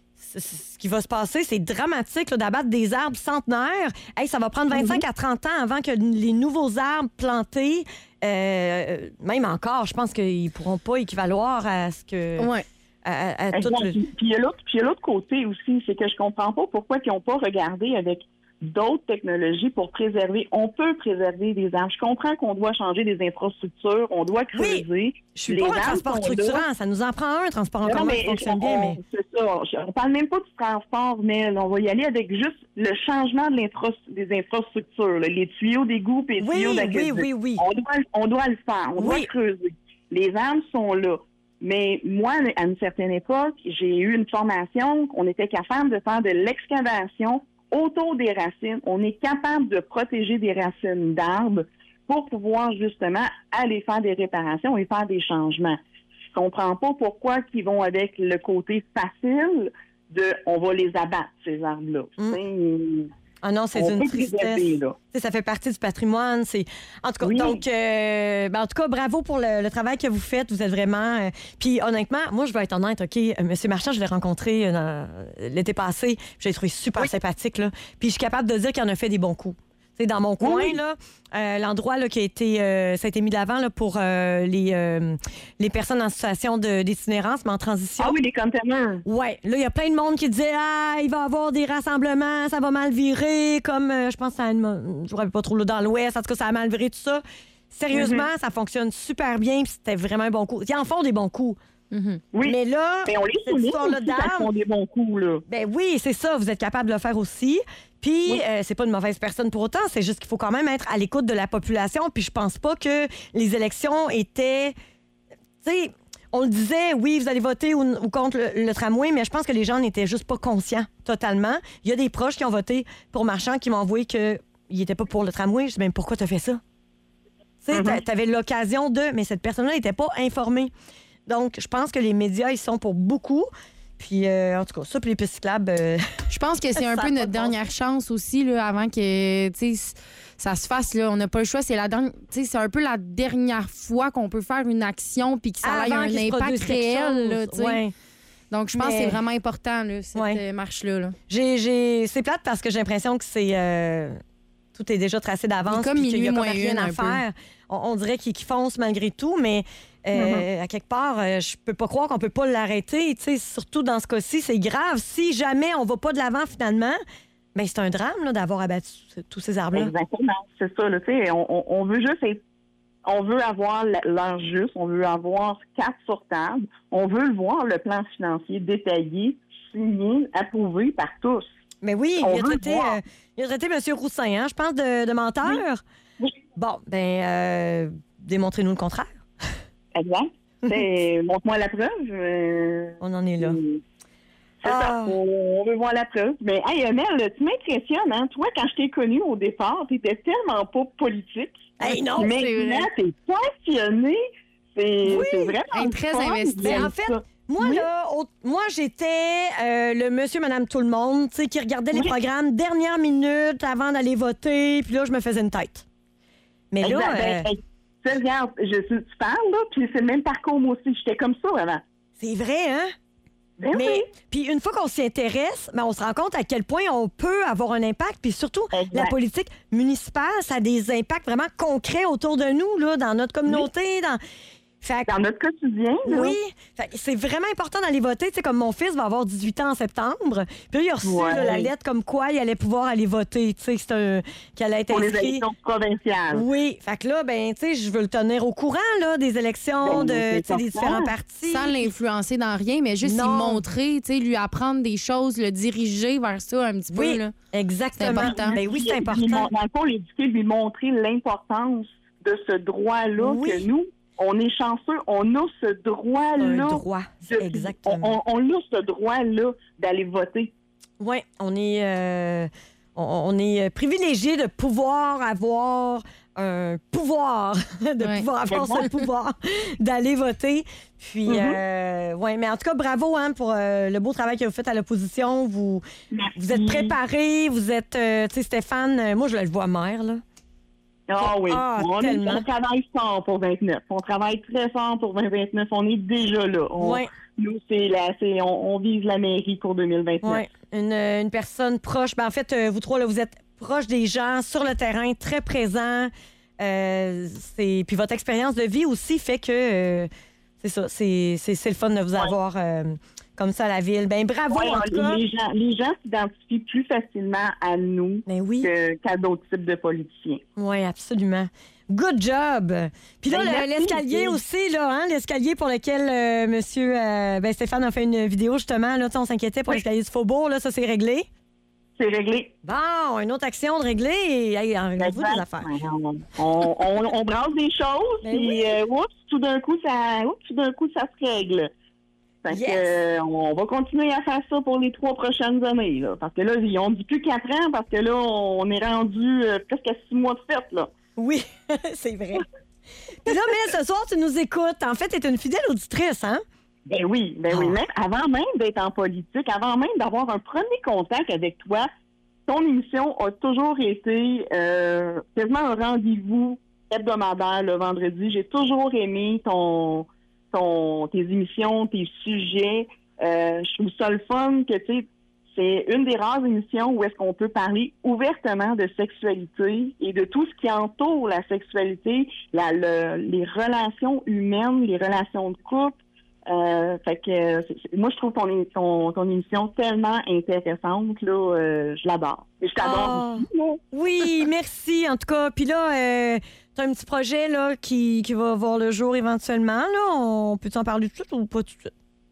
ce qui va se passer, c'est dramatique là, d'abattre des arbres centenaires. Hey, ça va prendre vingt-cinq mm-hmm. à trente ans avant que les nouveaux arbres plantés, euh, même encore, je pense qu'ils ne pourront pas équivaloir à ce que... Ouais. À, à, à tout le... Puis il y a l'autre, puis il y a l'autre côté aussi, c'est que je comprends pas pourquoi ils n'ont pas regardé avec d'autres technologies pour préserver. On peut préserver des arbres. Je comprends qu'on doit changer des infrastructures, on doit creuser. Oui, je suis pas un transport structurant, ça nous en prend un, transport en commun qui fonctionne bien. Mais... C'est ça. On parle même pas du transport, mais on va y aller avec juste le changement de l'infra... des infrastructures, là, les tuyaux d'égout et les oui, tuyaux d'aqueduc. Oui, oui, oui. On doit, on doit le faire, on oui. doit creuser. Les arbres sont là. Mais moi, à une certaine époque, j'ai eu une formation, on était capable de faire de l'excavation autour des racines. On est capable de protéger des racines d'arbres pour pouvoir justement aller faire des réparations et faire des changements. Je comprends pas pourquoi ils vont avec le côté facile de on va les abattre, ces arbres-là. Mm. Ah non, c'est On une peut tristesse. préserver, là. Tu sais, ça fait partie du patrimoine. C'est... En tout cas, Oui. donc, euh, ben, en tout cas, bravo pour le, le travail que vous faites. Vous êtes vraiment... euh, Puis honnêtement, moi, je vais être honnête, OK? euh, Monsieur Marchand, je l'ai rencontré euh, dans- l'été passé. Je l'ai trouvé super sympathique, là. Puis je suis capable de dire qu'il en a fait des bons coups. Tu sais, dans mon coin, Oui. là, euh, l'endroit là, qui a été, euh, ça a été mis de l'avant là, pour euh, les, euh, les personnes en situation de, d'itinérance, mais en transition. Ah oui, les containers. Oui, là, il y a plein de monde qui disait « Ah, il va y avoir des rassemblements, ça va mal virer. » Comme, euh, je pense, ça a une- je ne rappelle pas trop là, dans l'Ouest. En tout cas, ça a mal viré, tout ça. Sérieusement, Mm-hmm. ça fonctionne super bien. Puis c'était vraiment un bon coup. Ils en font des bons coups. Oui. Mais là, Mais on les cette souligne histoire-là aussi quand ils d'armes- font des bons coups, là. Ben oui, c'est ça. Vous êtes capable de le faire aussi. Puis, euh, c'est pas une mauvaise personne pour autant. C'est juste qu'il faut quand même être à l'écoute de la population. Puis, je pense pas que les élections étaient. Tu sais, on le disait, oui, vous allez voter ou, ou contre le, le tramway, mais je pense que les gens n'étaient juste pas conscients totalement. Il y a des proches qui ont voté pour Marchand qui m'ont avoué qu'ils n'étaient pas pour le tramway. Je dis, même pourquoi tu as fait ça? Tu sais, Mm-hmm. tu avais l'occasion de. Mais cette personne-là n'était pas informée. Donc, je pense que les médias, ils sont pour beaucoup. Puis, euh, en tout cas, ça, puis les pistes cyclables. euh, Je pense que c'est un ça peu a pas notre de bon dernière chance aussi, là, avant que tu sais, ça se fasse. Là. On n'a pas le choix. C'est, la dernière, tu sais, c'est un peu la dernière fois qu'on peut faire une action puis que ça ait Avant un qu'il se impact produise quelque réel. Là, chose. tu sais. Ouais. Donc, je pense Mais- que c'est vraiment important, là, cette Ouais. euh, marche-là. Là. J'ai, j'ai... C'est plate parce que j'ai l'impression que c'est. euh, Tout est déjà tracé d'avance. Il est comme puis qu'il y a minuit comme moins rien une, à un peu. faire. On, on dirait qu'ils, qu'ils foncent malgré tout, mais euh, Mm-hmm. à quelque part, euh, je peux pas croire qu'on peut pas l'arrêter. Tu sais, surtout dans ce cas-ci, c'est grave. Si jamais on va pas de l'avant finalement, ben c'est un drame là, d'avoir abattu ce- tous ces arbres-là. Exactement, c'est ça. Là, tu sais, on, on, on veut juste être- on veut avoir l- l'heure juste, on veut avoir quatre sur table, on veut le voir, le plan financier détaillé, signé, approuvé par tous. Mais oui, On il a, veut traité, le voir. euh, il a traité M. Roussin, hein, je pense, de, de menteur. Oui. Bon, ben, euh, démontrez-nous le contraire. Exact. C'est- Montre-moi la preuve. euh, On en est là. C'est Ah. ça. On, on veut voir la preuve. Mais, hey, Mel, tu m'impressionnes, hein? Toi, quand je t'ai connue au départ, t'étais tellement pas politique. Hey, non, mais c'est vrai. maintenant, t'es passionnée. C'est Oui. c'est vraiment Elle est très fun. investie. Ben, en fait, moi, là, au- moi, j'étais euh, le monsieur, madame, tout le monde, tu sais, qui regardait les Oui. programmes dernière minute avant d'aller voter, puis là, je me faisais une tête. Mais là, Exact. euh, Ben, hey, tu sais, regarde, je, tu tu parles, là, puis c'est le même parcours, moi aussi. J'étais comme ça avant. c'est vrai, hein? Ben Mais oui. puis une fois qu'on s'y intéresse, ben, on se rend compte à quel point on peut avoir un impact. Puis surtout, Exact. la politique municipale, ça a des impacts vraiment concrets autour de nous, là, dans notre communauté. Dans... Fait que- Dans notre quotidien, là. oui, Fait que c'est vraiment important d'aller voter. Tu sais, comme mon fils va avoir dix-huit ans en septembre. Puis là, il a reçu Ouais. là, la lettre comme quoi il allait pouvoir aller voter. Tu sais, c'est un... qu'il allait être Pour les inscrit. élections provinciales. Oui, fait que là, ben, tu sais, je veux le tenir au courant là, des élections, Ben, de, c'est tu sais, des certain. différents partis. Sans l'influencer dans rien, mais juste Non. y montrer, tu sais, lui apprendre des choses, le diriger vers ça un petit Oui, peu. Là. exactement. C'est important. Ben oui, c'est Puis, important. lui mon- Dans le fond, l'éduquer, lui montrer l'importance de ce droit-là Oui. que nous, on est chanceux, on a ce droit-là. Un droit, de- exactement. On, on, on a ce droit-là d'aller voter. Oui, on est, euh, on, on est privilégié de pouvoir avoir un pouvoir, de Ouais. pouvoir avoir Exact. ce pouvoir d'aller voter. Puis, Mhm. euh, ouais, mais en tout cas, bravo hein, pour euh, le beau travail que vous faites à l'opposition. Vous, Merci. vous êtes préparés, vous êtes, euh, tu sais, Stéphane, euh, moi, je le vois maire, là. Ah oui, Ah, on, est- tellement. on travaille fort pour vingt-neuf. On travaille très fort pour vingt vingt-neuf. On est déjà là. On- Ouais. Nous, c'est la, c'est, on, on vise la mairie pour deux mille vingt-neuf. Oui, une, une personne proche. Ben, en fait, euh, vous trois, là, vous êtes proches des gens, sur le terrain, très présents. Euh, c'est... Puis votre expérience de vie aussi fait que euh, c'est ça, c'est, c'est, c'est le fun de vous avoir euh, comme ça à la ville. Ben bravo Ouais, en tout cas. les, gens, les gens s'identifient plus facilement à nous Ben oui, que- qu'à d'autres types de politiciens. oui, absolument. Good job! Puis là, Ben, le- merci, l'escalier merci. aussi, là, hein, l'escalier pour lequel euh, monsieur euh, ben, Stéphane a fait une vidéo, justement. Là, tu sais, on s'inquiétait pour Oui. l'escalier du Faubourg, là, ça c'est réglé. C'est réglé. Bon, une autre action de régler et hey, enlevez-vous des Exact. affaires. On, on, on, on brasse des choses, Ben puis oui. euh, oups, tout d'un coup, ça, oups, tout d'un coup, ça se règle. Fait Yes. que, euh, on va continuer à faire ça pour les trois prochaines années. Là, parce que là, on dit plus quatre ans, parce que là, on est rendu euh, presque à six mois de fête. Là. Oui, c'est vrai. Puis là, mais ce soir, tu nous écoutes. En fait, tu es une fidèle auditrice, hein? Ben oui, ben oui. Ah. Même avant même d'être en politique, avant même d'avoir un premier contact avec toi, ton émission a toujours été euh, quasiment un rendez-vous hebdomadaire le vendredi. J'ai toujours aimé ton, ton, tes émissions, tes sujets. Euh, je trouve ça le fun que, tu sais, c'est une des rares émissions où est-ce qu'on peut parler ouvertement de sexualité et de tout ce qui entoure la sexualité, la, le, les relations humaines, les relations de couple. Euh, fait que c'est, c'est, moi, je trouve ton, ton, ton émission tellement intéressante. Là, euh, je l'adore. Et je t'adore oh, aussi. Là. Oui, merci en tout cas. Puis là, euh, tu as un petit projet là, qui, qui va voir le jour éventuellement. Là. On peut t'en parler tout de suite ou pas tout de suite?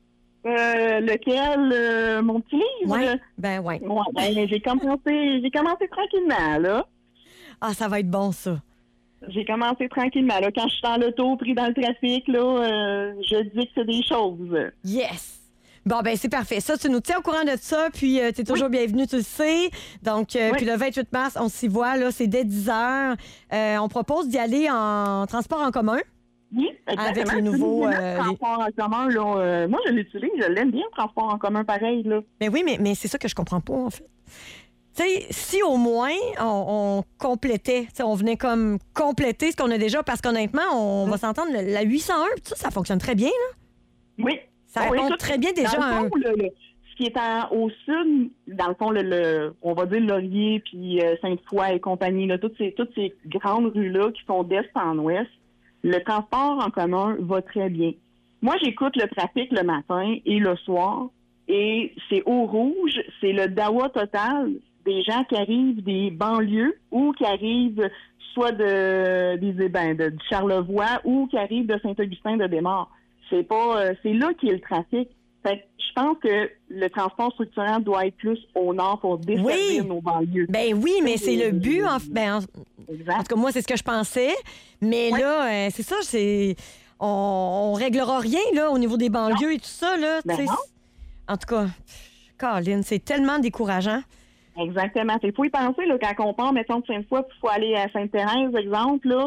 Euh, lequel? Euh, mon petit livre? Ouais, ben ouais. ouais ben, j'ai commencé, j'ai commencé tranquillement, là. Ah, ça va être bon, ça. J'ai commencé tranquillement, là. Quand je suis dans l'auto, pris dans le trafic, là, euh, je dis que c'est des choses. Yes! Bon, ben c'est parfait. Ça, tu nous tiens au courant de ça, puis euh, tu es toujours oui. bienvenue, tu le sais. Donc, euh, oui. puis le vingt-huit mars, on s'y voit, là, c'est dès dix heures. Euh, on propose d'y aller en transport en commun. Oui, exactement. Avec les nouveaux... Euh, transport en commun, là, euh, moi, je l'utilise, je l'aime bien, le transport en commun, pareil, là. Ben oui, mais, mais c'est ça que je comprends pas, en fait. Tu sais, si au moins on, on complétait, on venait comme compléter ce qu'on a déjà, parce qu'honnêtement, on mmh. va s'entendre, la huit cent un, ça, ça fonctionne très bien, là. Oui. Ça oui, répond très bien déjà à un... Fond, le, le, ce qui est en, au sud, dans le fond, le, le, on va dire Laurier, puis euh, Sainte-Foy et compagnie, là, toutes, ces, toutes ces grandes rues-là qui sont d'est en ouest, le transport en commun va très bien. Moi, j'écoute le trafic le matin et le soir, et c'est au rouge, c'est le dawa total des gens qui arrivent des banlieues ou qui arrivent soit de, des, ben, de, de Charlevoix ou qui arrivent de Saint-Augustin-de-Desmaures. C'est pas, euh, c'est là qu'il y a le trafic. Fait que je pense que le transport structurant doit être plus au nord pour desservir oui. nos banlieues. Ben oui, mais c'est le but. En, ben, en, en tout cas, moi, c'est ce que je pensais. Mais ouais. là, euh, c'est ça, c'est on, on réglera rien là au niveau des banlieues non. et tout ça. Là, ben en tout cas, Caroline, c'est tellement décourageant. Exactement. Il faut y penser là, quand on part, mettons, de Sainte-Foy, puis il faut aller à Sainte-Thérèse, exemple. Là,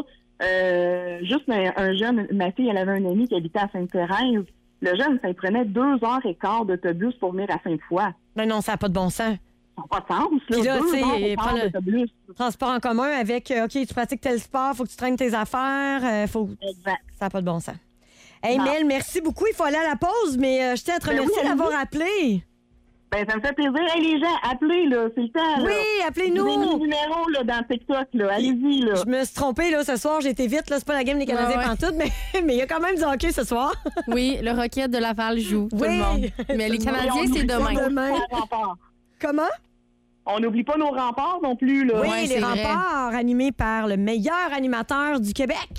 euh, juste un, un jeune, ma fille, elle avait un ami qui habitait à Sainte-Thérèse. Le jeune, ça lui prenait deux heures et quart d'autobus pour venir à Sainte-Foy. Ben non, ça n'a pas de bon sens. Ça n'a pas de sens. Là, puis là, deux tu sais, prends le transport en commun avec, OK, tu pratiques tel sport, faut que tu traînes tes affaires. Euh, faut... Exact. Ça n'a pas de bon sens. Hey, non. Mel, merci beaucoup. Il faut aller à la pause, mais euh, je tiens à te remercier ben oui, d'avoir appelé. Ben, ça me fait plaisir. Hey, les gens, appelez, là. C'est le temps, là. Oui, appelez-nous. Vous avez mis le numéro, là, dans TikTok, là. Allez-y, là. Je me suis trompée, là, ce soir. J'ai été vite, là. C'est pas la game des Canadiens ouais, ouais. pantoute, mais mais il y a quand même du hockey ce soir. Oui, le Rocket de Laval joue. Oui. Tout le monde. Mais les Canadiens, c'est demain. demain. Comment? On n'oublie pas nos remparts non plus, là. Oui, ouais, les remparts vrai. animés par le meilleur animateur du Québec.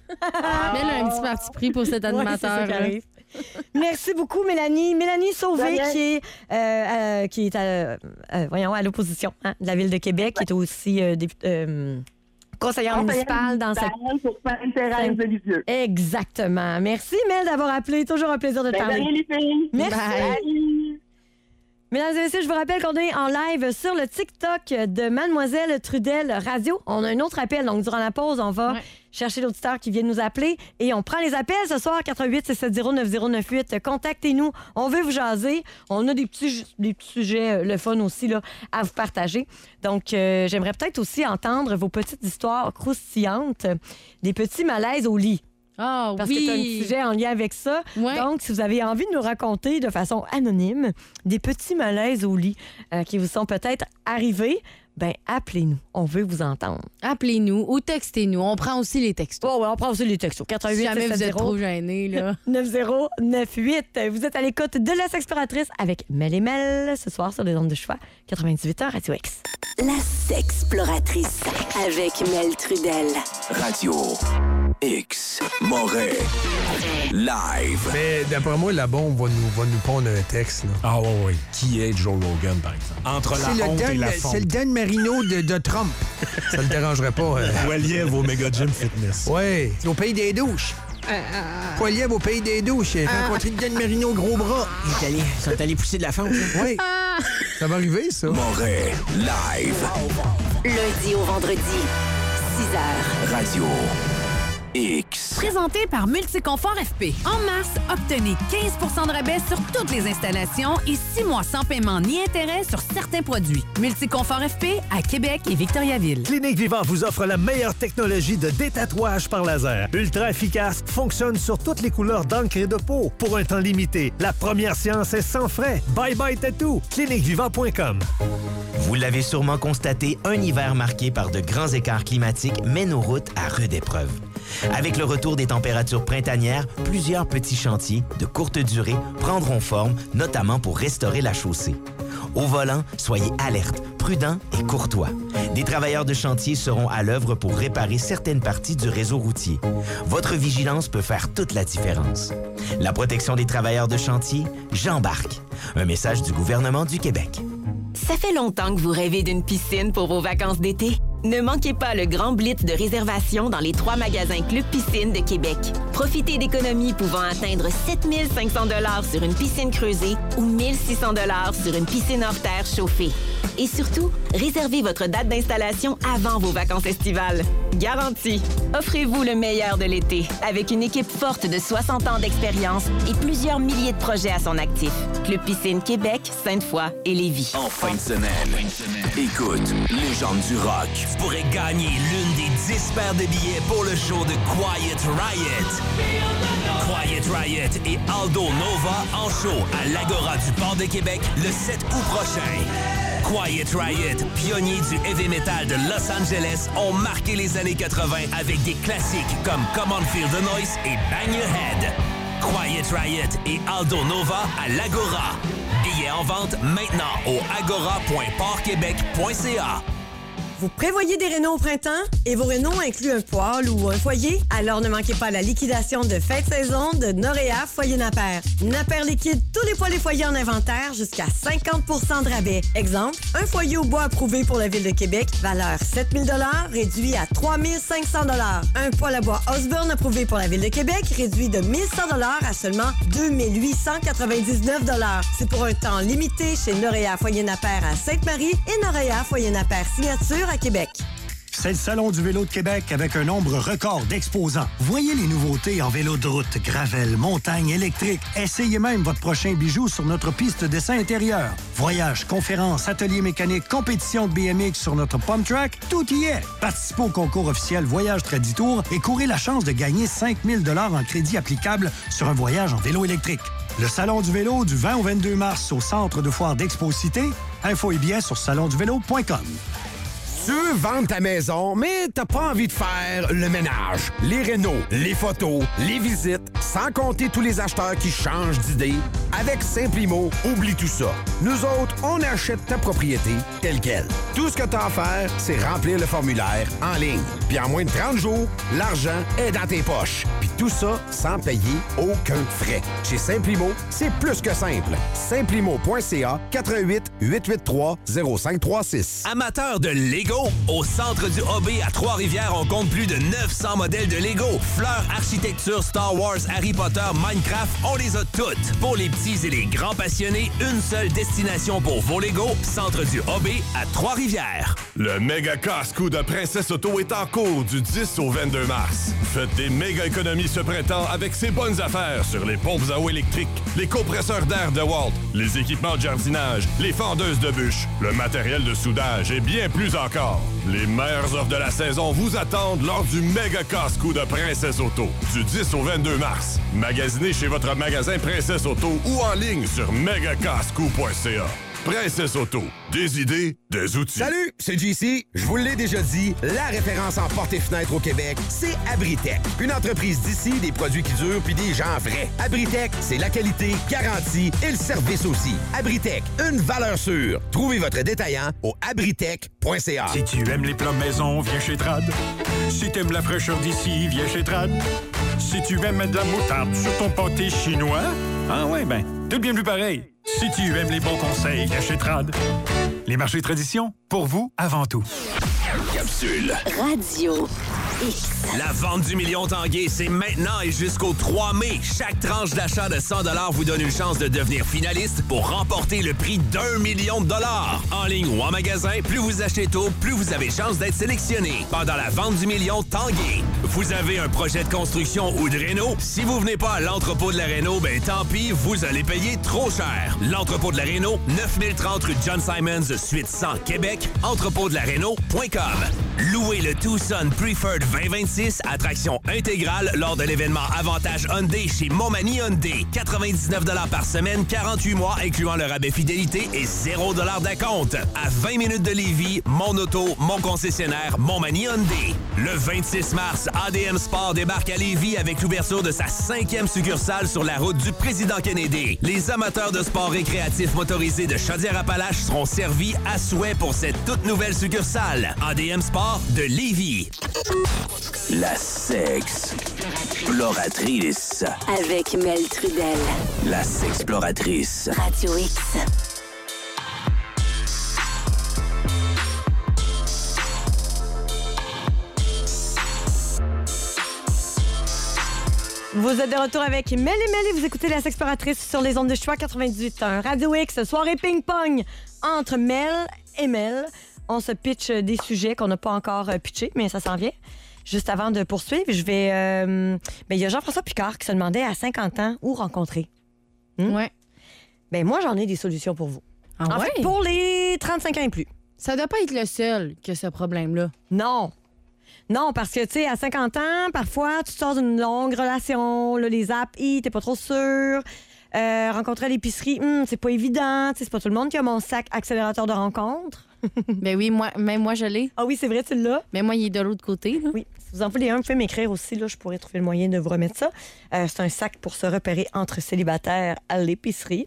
Ah. Mel a un petit parti pris pour cet animateur. Ouais, merci beaucoup, Mélanie. Mélanie Sauvé, qui est, euh, euh, qui est à, euh, voyons, à l'opposition hein, de la Ville de Québec, ouais. qui est aussi euh, déput- euh, conseillère Conseillère municipale dans cette... pour Sainte-Thérèse de Lisieux. Exactement. Merci, Mel, d'avoir appelé. Toujours un plaisir de te ben, parler. Allez, les filles. Merci. Bye. Mesdames et messieurs, je vous rappelle qu'on est en live sur le TikTok de Mademoiselle Trudel Radio. On a un autre appel, donc durant la pause, on va ouais. chercher l'auditeur qui vient nous appeler et on prend les appels ce soir, quatre un huit, six sept zéro, neuf zéro neuf huit. Contactez-nous, on veut vous jaser. On a des petits, des petits sujets, euh, le fun aussi, là, à vous partager. Donc, euh, j'aimerais peut-être aussi entendre vos petites histoires croustillantes, des petits malaises au lit. Oh, Parce oui. que c'est un sujet en lien avec ça. Ouais. Donc, si vous avez envie de nous raconter de façon anonyme des petits malaises au lit euh, qui vous sont peut-être arrivés, ben appelez-nous. On veut vous entendre. Appelez-nous ou textez-nous. On prend aussi les textos. Oh, ouais, on prend aussi les textos. quatre un huit, si jamais vous êtes trop gênés, là. neuf zéro neuf huit. Vous êtes à l'écoute de La Sexploratrice avec Mel et Mel ce soir sur les ondes de choix. quatre-vingt-dix-huit heures, Radio X. La Sexploratrice avec Mel Trudel. Radio X. Moret. Live. Mais d'après moi, la bombe va nous, va nous pondre un texte. Là. Ah, ouais, ouais. Qui est Joe Rogan, par exemple? Entre c'est la honte Dan, et la fonte. C'est le Dan Marino de, de Trump. Ça ne le dérangerait pas. Euh... Poiliev au Mega Gym Fitness. Oui. Au pays des douches. Euh, euh... Poiliev au pays des douches. J'ai euh... rencontré Dan Marino gros bras. Ils allés, sont allés pousser de la fonte. Oui. Ça va arriver, ça. Moret. Live. Lundi au vendredi, six heures. Radio X. Présenté par Multiconfort F P. En mars, obtenez quinze pour cent de rabais sur toutes les installations et six mois sans paiement ni intérêt sur certains produits. Multiconfort F P à Québec et Victoriaville. Clinique Vivant vous offre la meilleure technologie de détatouage par laser. Ultra efficace, fonctionne sur toutes les couleurs d'encre et de peau. Pour un temps limité, la première séance est sans frais. Bye bye tattoo. clinique vivant point com. Vous l'avez sûrement constaté, un hiver marqué par de grands écarts climatiques met nos routes à rude épreuve. Avec le retour des températures printanières, plusieurs petits chantiers de courte durée prendront forme, notamment pour restaurer la chaussée. Au volant, soyez alertes, prudents et courtois. Des travailleurs de chantier seront à l'œuvre pour réparer certaines parties du réseau routier. Votre vigilance peut faire toute la différence. La protection des travailleurs de chantier, j'embarque. Un message du gouvernement du Québec. Ça fait longtemps que vous rêvez d'une piscine pour vos vacances d'été? Ne manquez pas le grand blitz de réservation dans les trois magasins Club Piscine de Québec. Profitez d'économies pouvant atteindre sept mille cinq cents dollars sur une piscine creusée ou mille six cents dollars sur une piscine hors terre chauffée. Et surtout, réservez votre date d'installation avant vos vacances estivales. Garantie. Offrez-vous le meilleur de l'été avec une équipe forte de soixante ans d'expérience et plusieurs milliers de projets à son actif. Club Piscine Québec, Sainte-Foy et Lévis. En fin de semaine, écoute, Légende du rock. Tu pourrais gagner l'une des dix paires de billets pour le show de Quiet Riot. Quiet Riot et Aldo Nova en show à l'Agora du Port de Québec le sept août prochain. Quiet Riot, pionniers du heavy metal de Los Angeles, ont marqué les années quatre-vingt avec des classiques comme Come On Feel the Noise et Bang Your Head. Quiet Riot et Aldo Nova à l'Agora. Billets en vente maintenant au agora point port québec point c a. Vous prévoyez des rénaux au printemps et vos rénaux incluent un poêle ou un foyer? Alors ne manquez pas la liquidation de fin de saison de Noréa Foyer Napper. Napper liquide tous les poêles et foyers en inventaire jusqu'à cinquante pour cent de rabais. Exemple, un foyer au bois approuvé pour la Ville de Québec, valeur sept mille dollars, réduit à trois mille cinq cents dollars. Un poêle à bois Osborne approuvé pour la Ville de Québec, réduit de mille cent dollars à seulement deux mille huit cent quatre-vingt-dix-neuf dollars. C'est pour un temps limité chez Noréa Foyer Napper à Sainte-Marie et Noréa Foyer Napper Signature à Québec. C'est le Salon du vélo de Québec avec un nombre record d'exposants. Voyez les nouveautés en vélo de route, gravel, montagne, électrique. Essayez même votre prochain bijou sur notre piste dessin intérieur. Voyages, conférences, ateliers mécaniques, compétitions de B M X sur notre pump track, tout y est. Participez au concours officiel Voyage Traditour et courez la chance de gagner cinq mille dollars en crédit applicable sur un voyage en vélo électrique. Le Salon du vélo du vingt au vingt-deux mars au Centre de foire d'Expo-Cité. Info et billets sur salon du vélo point com. Tu veux vendre ta maison, mais t'as pas envie de faire le ménage, les rénos, les photos, les visites, sans compter tous les acheteurs qui changent d'idée? Avec Simplimo, oublie tout ça. Nous autres, on achète ta propriété telle quelle. Tout ce que t'as à faire, c'est remplir le formulaire en ligne. Puis en moins de trente jours, l'argent est dans tes poches. Puis tout ça sans payer aucun frais. Chez Simplimo, c'est plus que simple. Simplimo point c a quatre un huit, huit huit trois, zéro cinq trois six. Amateurs de Lego, au centre du O B à Trois-Rivières, on compte plus de neuf cents modèles de Lego. Fleurs, architecture, Star Wars, Harry Potter, Minecraft, on les a toutes. Pour les petits et les grands passionnés, une seule destination pour vos Lego, centre du O B à Trois-Rivières. Le méga casse-cou de Princesse Auto est en cours du dix au vingt-deux mars. Faites des méga économies ce printemps avec ces bonnes affaires sur les pompes à eau électriques, les compresseurs d'air de Walt, les équipements de jardinage, les fendeuses de bûches, le matériel de soudage et bien plus encore. Les meilleures offres de la saison vous attendent lors du méga casse-cou de Princesse Auto du dix au vingt-deux mars. Magasinez chez votre magasin Princesse Auto ou en ligne sur méga casse cou point c a. Princesse Auto, des idées, des outils. Salut, c'est J C. Je vous l'ai déjà dit, la référence en portes et fenêtres au Québec, c'est Abritech. Une entreprise d'ici, des produits qui durent puis des gens vrais. Abritech, c'est la qualité, garantie et le service aussi. Abritech, une valeur sûre. Trouvez votre détaillant au abritech point c a. Si tu aimes les plats maison, viens chez Trad. Si t'aimes la fraîcheur d'ici, viens chez Trad. Si tu aimes mettre de la moutarde sur ton pâté chinois, ah ouais, ben, tout bien plus pareil. Si tu aimes les bons conseils, viens chez Trad. Les marchés tradition, pour vous, avant tout. Capsule. Radio. X. La vente du million Tanguay, c'est maintenant et jusqu'au trois mai. Chaque tranche d'achat de cent dollars vous donne une chance de devenir finaliste pour remporter le prix d'un million de dollars. En ligne ou en magasin, plus vous achetez tôt, plus vous avez chance d'être sélectionné. Pendant la vente du million Tanguay, vous avez un projet de construction ou de réno? Si vous venez pas à l'entrepôt de la réno, ben tant pis, vous allez payer trop cher. L'entrepôt de la réno, neuf mille trente rue John Simons, suite cent, Québec, entrepôt de la réno point com. Louez le Tucson Preferred vingt vingt-six, attraction intégrale lors de l'événement Avantage Hyundai chez Montmagny Hyundai. quatre-vingt-dix-neuf dollars par semaine, quarante-huit mois, incluant le rabais fidélité et zéro dollars d'acompte. À vingt minutes de Lévis, mon auto, mon concessionnaire, Montmagny Hyundai. Le vingt-six mars, A D M Sport débarque à Lévis avec l'ouverture de sa cinquième succursale sur la route du Président Kennedy. Les amateurs de sport récréatif motorisé de Chaudière-Appalaches seront servis à souhait pour cette toute nouvelle succursale. A D M Sport de Lévis. La sexploratrice. Avec Mel Trudel. La sexploratrice. Radio X. Vous êtes de retour avec Mel et Mel et vous écoutez La Sexploratrice sur les ondes de choix quatre-vingt-dix-huit point un. Radio X, soirée ping-pong entre Mel et Mel. On se pitch des sujets qu'on n'a pas encore pitchés, mais ça s'en vient. Juste avant de poursuivre, je vais... Euh, ben, il y a Jean-François Picard qui se demandait à cinquante ans où rencontrer. Hmm? Ouais. Ben moi, j'en ai des solutions pour vous. Ah en ouais? fait, pour les trente-cinq ans et plus. Ça doit pas être le seul qui a ce problème-là. Non. Non, parce que, tu sais, à cinquante ans, parfois, tu sors d'une longue relation, là, les apps, hi, t'es pas trop sûr. Euh, rencontrer à l'épicerie, hum, c'est pas évident. C'est pas tout le monde qui a mon sac accélérateur de rencontre. Ben oui, moi, même moi, je l'ai. Ah oui, c'est vrai, tu l'as? Mais moi, il est de l'autre côté. Là. Oui. Si vous en voulez un, vous pouvez m'écrire aussi. Là, je pourrais trouver le moyen de vous remettre ça. Euh, c'est un sac pour se repérer entre célibataires à l'épicerie.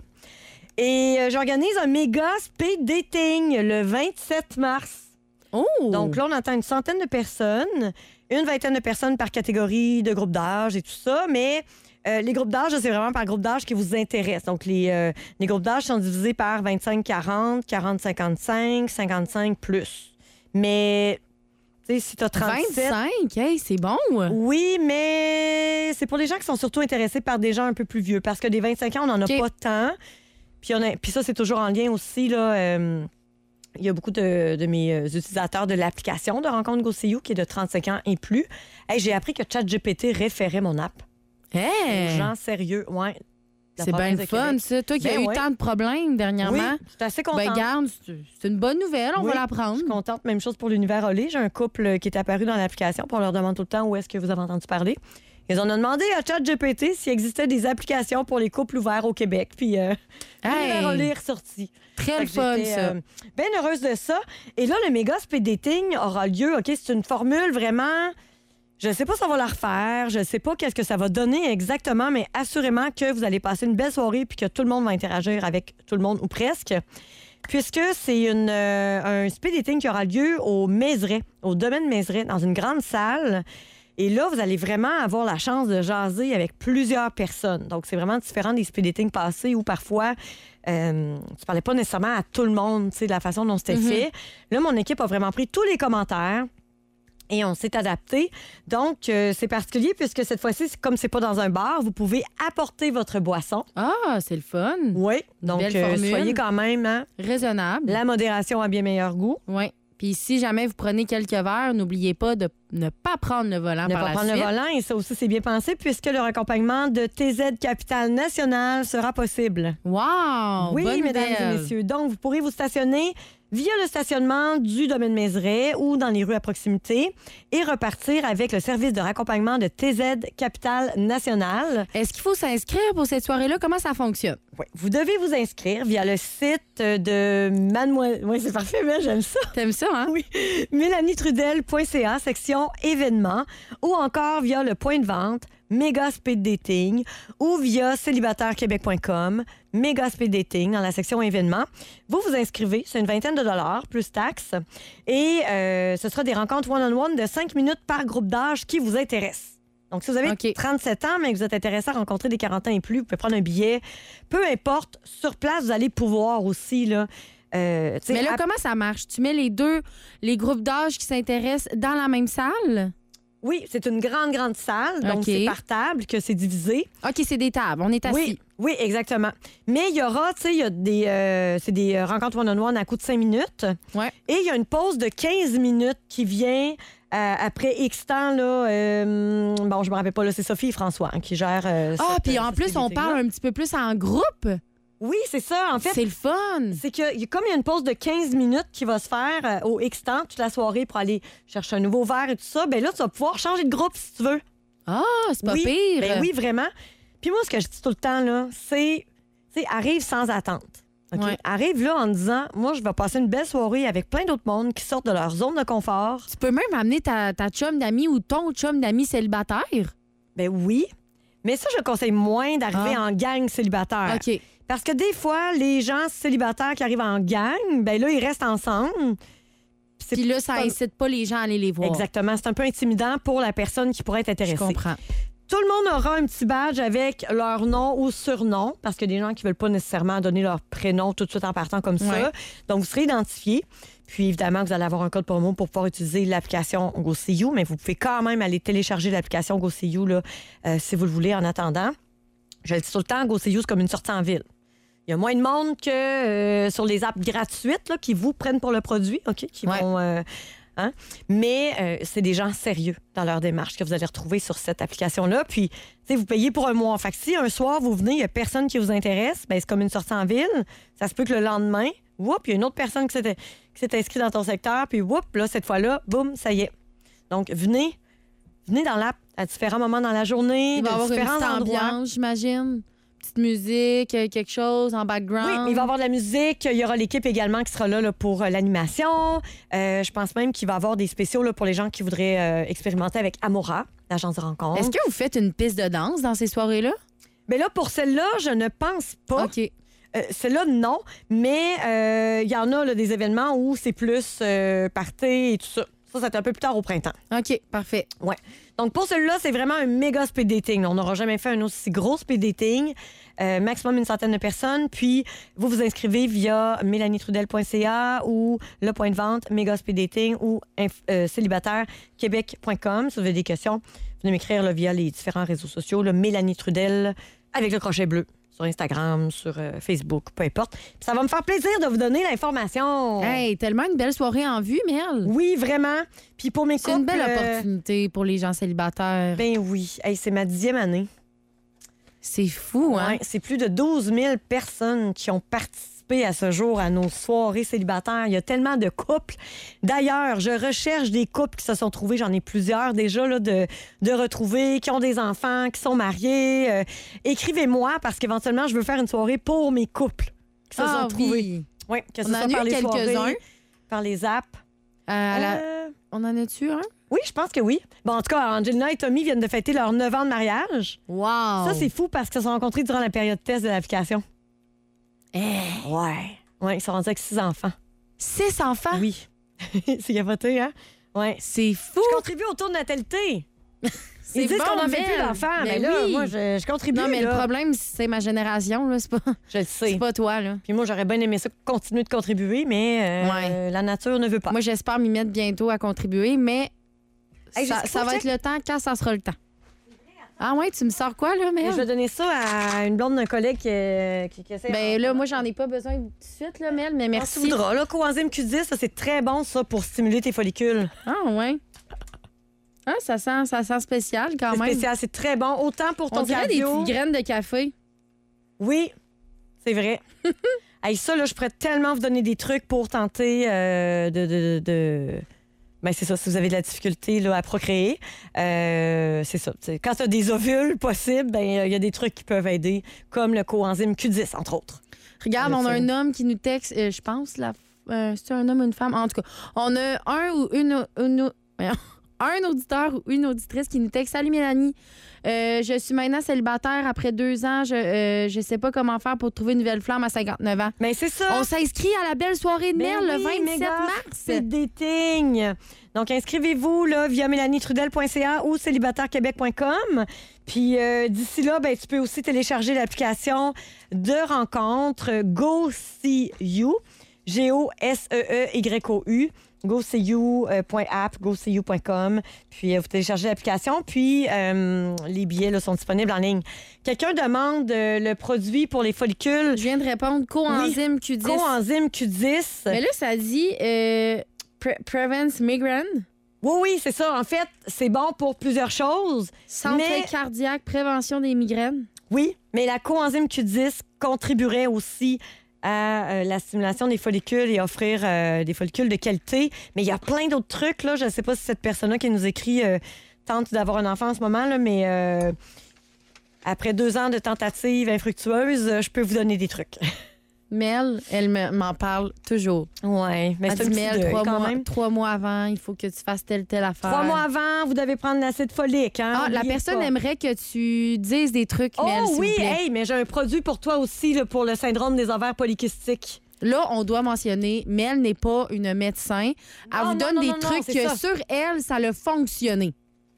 Et euh, j'organise un méga speed dating le vingt-sept mars. Oh! Donc là, on entend une centaine de personnes, une vingtaine de personnes par catégorie de groupe d'âge et tout ça, mais euh, les groupes d'âge, c'est vraiment par groupe d'âge qui vous intéresse. Donc les, euh, les groupes d'âge sont divisés par vingt-cinq quarante, quarante cinquante-cinq, cinquante-cinq plus. Mais, tu sais, si t'as trente-sept... vingt-cinq? Hey, c'est bon! Oui, mais c'est pour les gens qui sont surtout intéressés par des gens un peu plus vieux, parce que des vingt-cinq ans, on n'en a okay. pas tant. Puis, on a... Puis ça, c'est toujours en lien aussi, là... Euh... Il y a beaucoup de, de mes utilisateurs de l'application de Rencontre GoSeeYou qui est de trente-cinq ans et plus. Hey, j'ai appris que ChatGPT référait mon app. Hey! Aux gens sérieux, ouais. C'est bien le fun, ça. Toi qui ben as eu ouais. tant de problèmes dernièrement. Oui, je suis assez contente. Ben garde, c'est une bonne nouvelle, on oui, va la prendre. Je suis contente. Même chose pour l'univers Olé. J'ai un couple qui est apparu dans l'application, puis on leur demande tout le temps où est-ce que vous avez entendu parler. Ils ont demandé à ChatGPT s'il existait des applications pour les couples ouverts au Québec. Puis, euh, hey. l'univers Olé est ressorti. Très le fun, ça. Euh, bien heureuse de ça. Et là, le méga speed dating aura lieu. OK, c'est une formule vraiment... Je ne sais pas si on va la refaire. Je ne sais pas qu'est-ce que ça va donner exactement, mais assurément que vous allez passer une belle soirée puis que tout le monde va interagir avec tout le monde ou presque. Puisque c'est une, euh, un speed dating qui aura lieu au Mézeray, au domaine Mézeray, dans une grande salle. Et là, vous allez vraiment avoir la chance de jaser avec plusieurs personnes. Donc, c'est vraiment différent des speed dating passés où parfois, euh, tu parlais pas nécessairement à tout le monde, tu sais, de la façon dont c'était mm-hmm. fait. Là, mon équipe a vraiment pris tous les commentaires et on s'est adapté. Donc, euh, c'est particulier puisque cette fois-ci, comme c'est pas dans un bar, vous pouvez apporter votre boisson. Ah, c'est le fun. Oui. Donc, euh, soyez quand même... Hein, raisonnable. La modération a bien meilleur goût. Oui. Puis si jamais vous prenez quelques verres, n'oubliez pas de ne pas prendre le volant ne par pas la prendre suite. le volant, et ça aussi, c'est bien pensé, puisque le raccompagnement de T Z Capital National sera possible. Wow! Oui, bonne mesdames nouvelle. et messieurs. Donc, vous pourrez vous stationner via le stationnement du domaine Mézeray ou dans les rues à proximité et repartir avec le service de raccompagnement de T Z Capital National. Est-ce qu'il faut s'inscrire pour cette soirée-là? Comment ça fonctionne? Oui, vous devez vous inscrire via le site de Mademoiselle... Oui, c'est parfait, mais j'aime ça. T'aimes ça, hein? Oui. mélanie trudel point c a, section événements, ou encore via le point de vente Méga Speed Dating ou via célibataire québec point com, Méga Speed Dating dans la section événements. Vous vous inscrivez, c'est une vingtaine de dollars plus taxes et euh, ce sera des rencontres one-on-one de cinq minutes par groupe d'âge qui vous intéresse. Donc, si vous avez okay. trente-sept ans, mais que vous êtes intéressé à rencontrer des quarante ans et plus, vous pouvez prendre un billet. Peu importe, sur place, vous allez pouvoir aussi, là, euh, mais là, à... comment ça marche? Tu mets les deux, les groupes d'âge qui s'intéressent dans la même salle? Oui, c'est une grande, grande salle. Donc, OK. c'est par table que c'est divisé. OK, c'est des tables. On est assis. Oui, oui, exactement. Mais il y aura, tu sais, il y a des, euh, c'est des rencontres one-on-one à coup de cinq minutes. Ouais. Et il y a une pause de quinze minutes qui vient euh, après X temps, là. euh, bon, je me rappelle pas, là, c'est Sophie et François hein, qui gèrent. Euh, Ah, cette, puis euh, en cette plus, on activité-là. parle un petit peu plus en groupe. Oui, c'est ça. En fait, C'est le fun. c'est que y a- comme il y a une pause de quinze minutes qui va se faire euh, au X temps toute la soirée pour aller chercher un nouveau verre et tout ça, ben là, tu vas pouvoir changer de groupe si tu veux. Ah, c'est pas oui, pire. Ben oui, vraiment. Puis moi, ce que je dis tout le temps, là, c'est, tu sais, arrive sans attente. OK? Ouais. Arrive là en disant, moi, je vais passer une belle soirée avec plein d'autres mondes qui sortent de leur zone de confort. Tu peux même amener ta, ta chum d'amis ou ton chum d'amis célibataire. Ben oui. Mais ça, je conseille moins d'arriver Ah. en gang célibataire. OK. Parce que des fois, les gens célibataires qui arrivent en gang, ben là, ils restent ensemble. C'est Puis là, ça pas- incite pas les gens à aller les voir. Exactement. C'est un peu intimidant pour la personne qui pourrait être intéressée. Je comprends. Tout le monde aura un petit badge avec leur nom ou surnom, parce qu'il y a des gens qui veulent pas nécessairement donner leur prénom tout de suite en partant comme ça. Ouais. Donc, vous serez identifié. Puis, évidemment, vous allez avoir un code promo pour pouvoir utiliser l'application GoSeeYou, mais vous pouvez quand même aller télécharger l'application GoSeeYou là, euh, si vous le voulez en attendant. Je le dis tout le temps, GoSeeYou, c'est comme une sortie en ville. Il y a moins de monde que euh, sur les apps gratuites là, qui vous prennent pour le produit, OK? Qui Ouais. vont. euh, hein? Mais euh, c'est des gens sérieux dans leur démarche que vous allez retrouver sur cette application-là. Puis, tu sais, vous payez pour un mois. Fait que si un soir, vous venez, il n'y a personne qui vous intéresse, ben c'est comme une sortie en ville. Ça se peut que le lendemain, whoop, il y a une autre personne qui s'est, qui s'est inscrite dans ton secteur. Puis, whoop, là, cette fois-là, boum, ça y est. Donc, venez, venez dans l'app à différents moments dans la journée, Il va y de avoir une différents petite endroits. ambiance, j'imagine. Petite musique, euh, quelque chose en background. Oui, il va y avoir de la musique. Il y aura l'équipe également qui sera là, là, pour euh, l'animation. Euh, je pense même qu'il va y avoir des spéciaux là, pour les gens qui voudraient euh, expérimenter avec Amora, l'agence de rencontre. Est-ce que vous faites une piste de danse dans ces soirées-là? Mais là, pour celle-là, je ne pense pas. OK. Euh, celle-là, non. Mais euh, il y en a là, des événements où c'est plus euh, party et tout ça. Ça, c'est un peu plus tard au printemps. OK, parfait. Ouais. Donc, pour celui-là, c'est vraiment un méga speed dating. On n'aura jamais fait un aussi gros speed dating. Euh, maximum une centaine de personnes. Puis, vous vous inscrivez via mélanie trudel point c a ou le point de vente méga speed dating ou inf- euh, célibataire québec point com. Si vous avez des questions, venez m'écrire là, via les différents réseaux sociaux. Là, Mélanie Trudel avec le crochet bleu. Sur Instagram, sur euh, Facebook, peu importe. Puis ça va me faire plaisir de vous donner l'information. Hey, tellement une belle soirée en vue, Mel. Oui, vraiment. Puis pour mes C'est une couples, belle euh, opportunité pour les gens célibataires. Ben oui. Hey, c'est ma dixième année. C'est fou, hein? Ouais, c'est plus de douze mille personnes qui ont participé à ce jour à nos soirées célibataires. Il y a tellement de couples. D'ailleurs, je recherche des couples qui se sont trouvés, j'en ai plusieurs déjà, là, de, de retrouver, qui ont des enfants, qui sont mariés. Euh, écrivez-moi parce qu'éventuellement, je veux faire une soirée pour mes couples qui se Ah, sont trouvés. oui. Oui, que ce On en soit a eu par les quelques-uns. soirées, par les apps. À la- Euh, On en a-tu un? Oui, je pense que oui. Bon, en tout cas, Angelina et Tommy viennent de fêter leurs neuf ans de mariage. Wow! Ça, c'est fou parce qu'ils se sont rencontrés durant la période test de l'application. Eh. Ouais. Ouais, ils sont rendus avec six enfants. Six enfants? Oui. C'est capoté, hein? Ouais. C'est fou! Je contribue au taux de natalité. C'est Ils disent bon, qu'on en fait Mel. plus d'enfants. Mais, Mais là, oui. moi, je, je contribue. Non, mais là. le problème, c'est ma génération, là. C'est pas, Je le sais. c'est pas toi, là. Puis moi, j'aurais bien aimé ça continuer de contribuer, mais euh, Ouais. la nature ne veut pas. Moi, j'espère m'y mettre bientôt à contribuer, mais Hey, ça, j'ai- ça faut va que- être le temps quand ça sera le temps. Ah ouais, tu me sors quoi, là, Mais Mel? je vais donner ça à une blonde d'un collègue qui, euh, qui, qui essaie. Ben là, moi, j'en ai pas besoin tout de suite, là, Mel, mais Merci. merci. Tu voudras. Là, coenzyme Q dix, ça, c'est très bon, ça, pour stimuler tes follicules. Ah ouais. Ah, ça sent, ça sent spécial quand C'est même. spécial, c'est très bon. Autant pour ton On dirait des cardio. petites graines de café. Oui, c'est vrai. Hey, ça, là, je pourrais tellement vous donner des trucs pour tenter euh, de... de, de... Ben, c'est ça, si vous avez de la difficulté là, à procréer, euh, c'est ça. T'sais, quand tu as des ovules possibles, ben il y a des trucs qui peuvent aider, comme le coenzyme Q dix, entre autres. Regarde, Euh, on a c'est- un homme qui nous texte, euh, je pense, la, euh, c'est un homme ou une femme? En tout cas, on a un ou une, une- voyons, un auditeur ou une auditrice qui nous texte. Salut Mélanie, Euh, je suis maintenant célibataire après deux ans. Je euh, je sais pas comment faire pour trouver une nouvelle flamme à cinquante-neuf ans. Mais c'est ça. On s'inscrit à la belle soirée de Ben Mel le oui, vingt-sept méga mars. speed dating. Donc, inscrivez-vous là, via mélanie trudel point c a ou célibataire québec point com. Puis euh, d'ici là, ben, tu peux aussi télécharger l'application de rencontre GoSeeYou, G O S E E Y O U. go see you point app, go see you point com. Puis, euh, vous téléchargez l'application. Puis, euh, les billets là, sont disponibles en ligne. Quelqu'un demande euh, le produit pour les follicules. Je viens de répondre coenzyme Q dix. Coenzyme Q dix. Mais là, ça dit euh, pre- Prevents Migraine. Oui, oui, c'est ça. En fait, c'est bon pour plusieurs choses. Santé mais... cardiaque, prévention des migraines. Oui, mais la coenzyme Q dix contribuerait aussi à euh, la stimulation des follicules et offrir euh, des follicules de qualité. Mais il y a plein d'autres trucs. Là. Je ne sais pas si cette personne-là qui nous écrit euh, tente d'avoir un enfant en ce moment, là, mais euh, après deux ans de tentatives infructueuses, euh, je peux vous donner des trucs. Mel, elle me- m'en parle toujours. Oui, mais elle c'est dit, un petit Mel, deuil, trois quand mois, même. trois mois avant, il faut que tu fasses telle, telle affaire. Trois mois avant, vous devez prendre l'acide folique. Hein? Ah, la Oubliez personne pas. aimerait que tu dises des trucs, Oh Mel, s'il oui, vous plaît. hey, mais j'ai un produit pour toi aussi là, pour le syndrome des ovaires polykystiques. Là, on doit mentionner, Mel n'est pas une médecin. Elle Non, vous non, donne non, des non, non, trucs c'est que ça. sur elle, ça a fonctionné.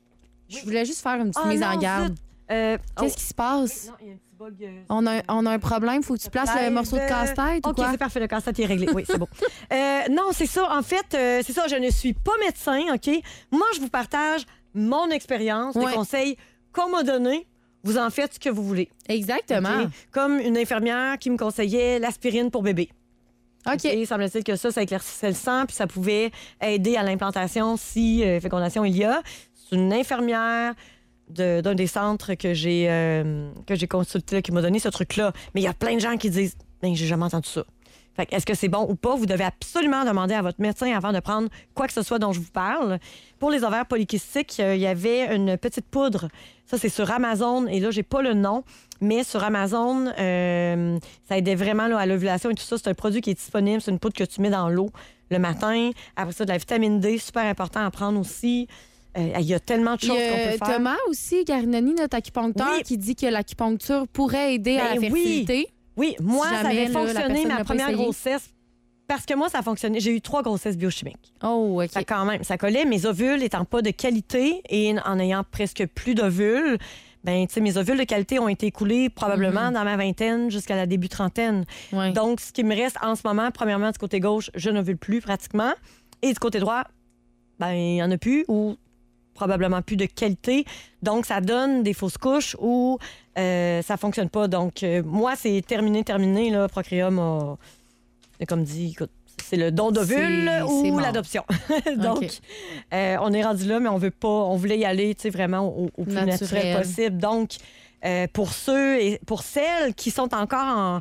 Je voulais juste faire une petite Ah mise non, en garde. zut. Euh, Qu'est-ce oh. qui se passe? Non, il y a un petit bug. euh, On a, on a un problème, faut que tu places le Live, morceau de euh, casse-tête ou OK, quoi? c'est parfait, le casse-tête est réglé. Oui, c'est bon. Euh, non, c'est ça. En fait, euh, c'est ça, je ne suis pas médecin, OK? Moi, je vous partage mon expérience, Ouais. les conseils qu'on m'a donnés. Vous en faites ce que vous voulez. Exactement. OK? Comme une infirmière qui me conseillait l'aspirine pour bébé. OK. Et semble-t-il que ça, ça éclaircissait le sang, puis ça pouvait aider à l'implantation si euh, fécondation il y a. C'est une infirmière de- d'un des centres que j'ai euh, que j'ai consulté là, qui m'a donné ce truc-là. Mais il y a plein de gens qui disent ben, j'ai jamais entendu ça. Fait que est-ce que c'est bon ou pas? Vous devez absolument demander à votre médecin avant de prendre quoi que ce soit dont je vous parle. Pour les ovaires polykystiques, euh, il y avait une petite poudre. Ça, c'est sur Amazon. Et là, j'ai pas le nom, mais sur Amazon, euh, ça aidait vraiment là, à l'ovulation et tout ça. C'est un produit qui est disponible. C'est une poudre que tu mets dans l'eau le matin. Après ça, de la vitamine D, super important à prendre aussi. Euh, Il y a tellement de Il y choses a qu'on peut faire. Thomas aussi, Garinoni, notre acupuncteur, Oui. qui dit que l'acupuncture pourrait aider à la Ben oui. fertilité. Oui, moi, Si ça jamais, avait là, la fonctionné, personne ma l'a pas première essayé. grossesse. Parce que moi, ça a fonctionné. J'ai eu trois grossesses biochimiques. Oh, OK. Ça, quand même, ça collait. Mes ovules étant pas de qualité et en ayant presque plus d'ovules, ben, tu sais, mes ovules de qualité ont été écoulés probablement Mhm. dans ma vingtaine jusqu'à la début trentaine. Ouais. Donc, ce qui me reste en ce moment, premièrement, du côté gauche, je n'ovule plus pratiquement. Et du côté droit, ben, il n'y en a plus ou probablement plus de qualité. Donc, ça donne des fausses couches ou euh, ça fonctionne pas. Donc, euh, moi, c'est terminé, terminé. Là, Procréa m'a, comme dit, écoute, c'est le don d'ovule C'est- c'est ou mort. l'adoption. Donc, OK. euh, on est rendu là, mais on veut pas, on voulait y aller, tu sais, vraiment au, au plus naturel. Naturel. possible. Donc, euh, pour ceux et pour celles qui sont encore en,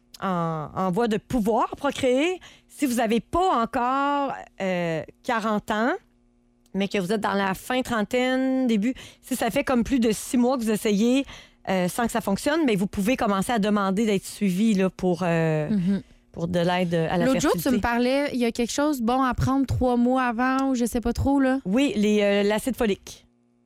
en, en voie de pouvoir procréer, si vous n'avez pas encore euh, quarante ans, mais que vous êtes dans la fin trentaine, début, si ça fait comme plus de six mois que vous essayez euh, sans que ça fonctionne, mais vous pouvez commencer à demander d'être suivi là, pour, euh, Mhm. pour de l'aide à la L'autre jour, fertilité. tu me parlais, il y a quelque chose bon à prendre trois mois avant ou je sais pas trop, là. Oui, les, euh, l'acide folique.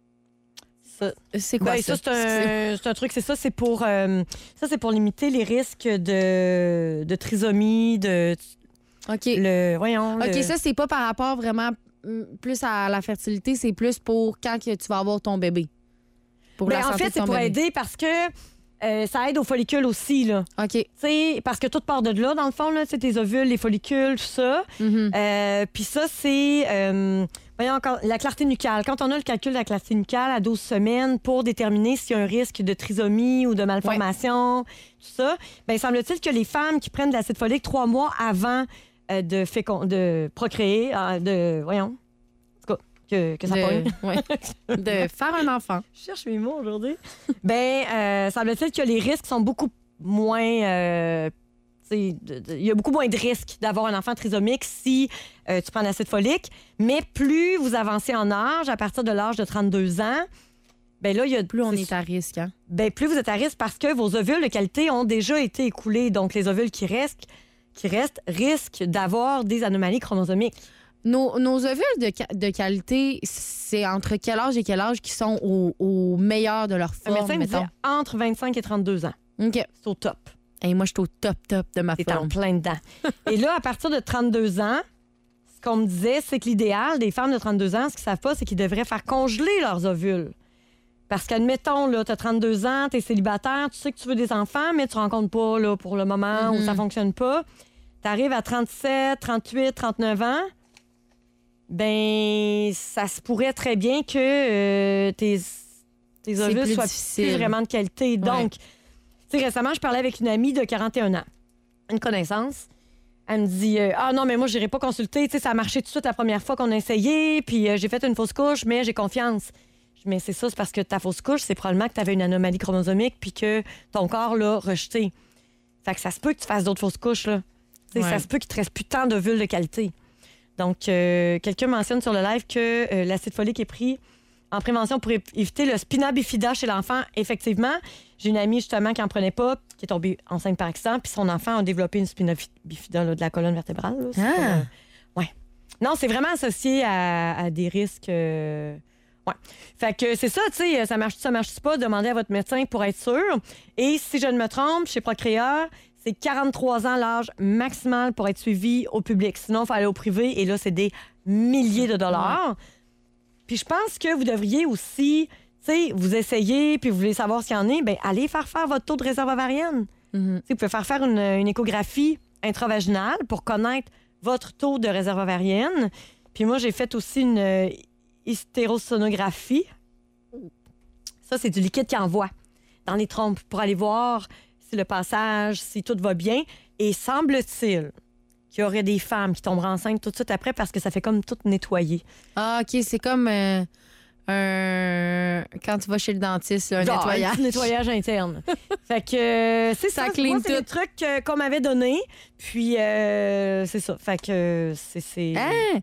Ça. C'est quoi Ben, ça? ça, c'est un, c'est un truc, c'est ça, c'est pour, euh, ça, c'est pour limiter les risques de, de trisomie, de. OK. Le, voyons. OK, le- ça, c'est pas par rapport vraiment mm, plus à la fertilité, c'est plus pour quand que tu vas avoir ton bébé. Pour Ben, la en santé fait, de c'est ton pour bébé. aider parce que euh, ça aide aux follicules aussi, là. OK. Tu sais, parce que tout part de là, dans le fond, là, tu sais, tes ovules, les follicules, tout ça. Mhm. Euh, Puis ça, c'est, euh, voyons encore, la clarté nucale. Quand on a le calcul de la clarté nucale à douze semaines pour déterminer s'il y a un risque de trisomie ou de malformation, tout ça, bien, semble-t-il que les femmes qui prennent de l'acide folique trois mois avant euh, de, fécond- de procréer, euh, de, voyons, en tout cas, que, que ça De- pogne. ouais. De faire un enfant. Je cherche mes mots aujourd'hui. ben, euh, semble-t-il que les risques sont beaucoup moins. euh, tu sais, de- de- il y a beaucoup moins de risques d'avoir un enfant trisomique si euh, tu prends l'acide folique. Mais plus vous avancez en âge, à partir de l'âge de trente-deux ans, ben là, il y a. Plus on est à risque, hein? Ben, plus vous êtes à risque parce que vos ovules de qualité ont déjà été écoulés. Donc, les ovules qui restent, qui restent risquent d'avoir des anomalies chromosomiques. Nos, nos ovules de, ca- de qualité, c'est entre quel âge et quel âge qui sont au, au meilleur de leur Un forme, médecin me disait mettons? entre vingt-cinq et trente-deux ans. OK. C'est au top. Et moi, je suis au top, top de ma T'es en forme. plein dedans. Et là, à partir de trente-deux ans, ce qu'on me disait, c'est que l'idéal des femmes de trente-deux ans, ce qu'ils savent pas, c'est qu'ils devraient faire congeler leurs ovules. Parce qu'admettons, là, t'as trente-deux ans, t'es célibataire, tu sais que tu veux des enfants, mais tu rencontres pas, là, pour le moment, Mhm. où ça fonctionne pas. T'arrives à trente-sept, trente-huit, trente-neuf ans, ben ça se pourrait très bien que euh, tes, tes C'est ovules plus soient difficile. plus vraiment de qualité. Donc, Ouais. tu sais, récemment, je parlais avec une amie de quarante et un ans, une connaissance. Elle me dit euh, ah non, mais moi, je n'irai pas consulter. Tu sais, ça a marché tout de suite la première fois qu'on a essayé, puis euh, j'ai fait une fausse couche, mais j'ai confiance. Je dis, mais c'est ça, c'est parce que ta fausse couche, c'est probablement que tu avais une anomalie chromosomique, puis que ton corps l'a rejeté. Fait que ça se peut que tu fasses d'autres fausses couches, là. Tu sais, Ouais. ça se peut qu'il te reste plus tant d'ovules de qualité. Donc, euh, quelqu'un mentionne sur le live que euh, l'acide folique est pris en prévention pour é- éviter le spina bifida chez l'enfant. Effectivement, j'ai une amie justement qui n'en prenait pas, qui est tombée enceinte par accident, puis son enfant a développé une spina fi- bifida là, de la colonne vertébrale. Là. C'est Ah. pas, euh, ouais. Non, c'est vraiment associé à, à des risques. euh, Ouais. Fait que c'est ça, tu sais, ça marche, ça marche pas, demandez à votre médecin pour être sûr. Et si je ne me trompe, chez Procréa, c'est quarante-trois ans l'âge maximal pour être suivi au public. Sinon, il faut aller au privé et là, c'est des milliers de dollars. Puis je pense que vous devriez aussi, tu sais, vous essayez puis vous voulez savoir s'il y en a, bien, allez faire faire votre taux de réserve ovarienne. Tu sais, vous pouvez faire faire une, une échographie intravaginale pour connaître votre taux de réserve ovarienne. Puis moi, j'ai fait aussi une euh, hystérosonographie. Ça, c'est du liquide qui envoie dans les trompes pour aller voir si le passage, si tout va bien. Et semble-t-il qu'il y aurait des femmes qui tomberaient enceintes tout de suite après parce que ça fait comme tout nettoyer. Ah, OK, c'est comme euh, un... quand tu vas chez le dentiste, là, un Genre, nettoyage. Un petit nettoyage interne. Fait que euh, c'est ça. Ça Moi, clean c'est les tout. trucs euh, qu'on m'avait donnés. Puis euh, c'est ça. Fait que euh, c'est... c'est... Hein?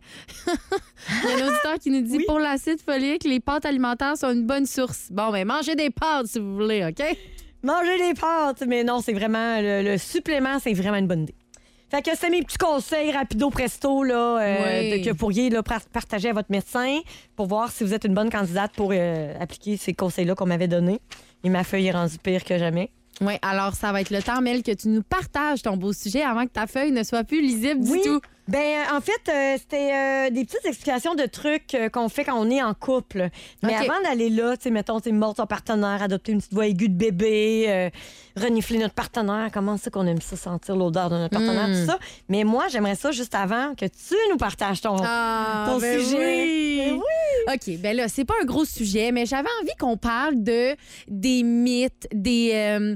Il y a un auditeur qui nous dit pour l'acide folique, les pâtes alimentaires sont une bonne source. Bon, ben mangez des pâtes si vous voulez, OK? Manger des pâtes. Mais non, c'est vraiment... Le, le supplément, c'est vraiment une bonne idée. Fait que c'est mes petits conseils rapido presto là, euh, Oui. de- que vous pourriez là, par- partager à votre médecin pour voir si vous êtes une bonne candidate pour euh, appliquer ces conseils-là qu'on m'avait donnés. Et ma feuille est rendue pire que jamais. Oui, alors ça va être le temps, Mel, que tu nous partages ton beau sujet avant que ta feuille ne soit plus lisible Oui. du tout. Ben, euh, en fait, euh, c'était euh, des petites explications de trucs euh, qu'on fait quand on est en couple. Mais OK. avant d'aller là, tu sais, mettons, tu sais, mordre son partenaire, adopter une petite voix aiguë de bébé, euh, renifler notre partenaire, comment c'est qu'on aime ça, sentir l'odeur de notre partenaire, Mm. tout ça. Mais moi, j'aimerais ça juste avant que tu nous partages ton, Ah, ton ben sujet. oui. Ben oui. OK, ben là, c'est pas un gros sujet, mais j'avais envie qu'on parle de des mythes, des, euh,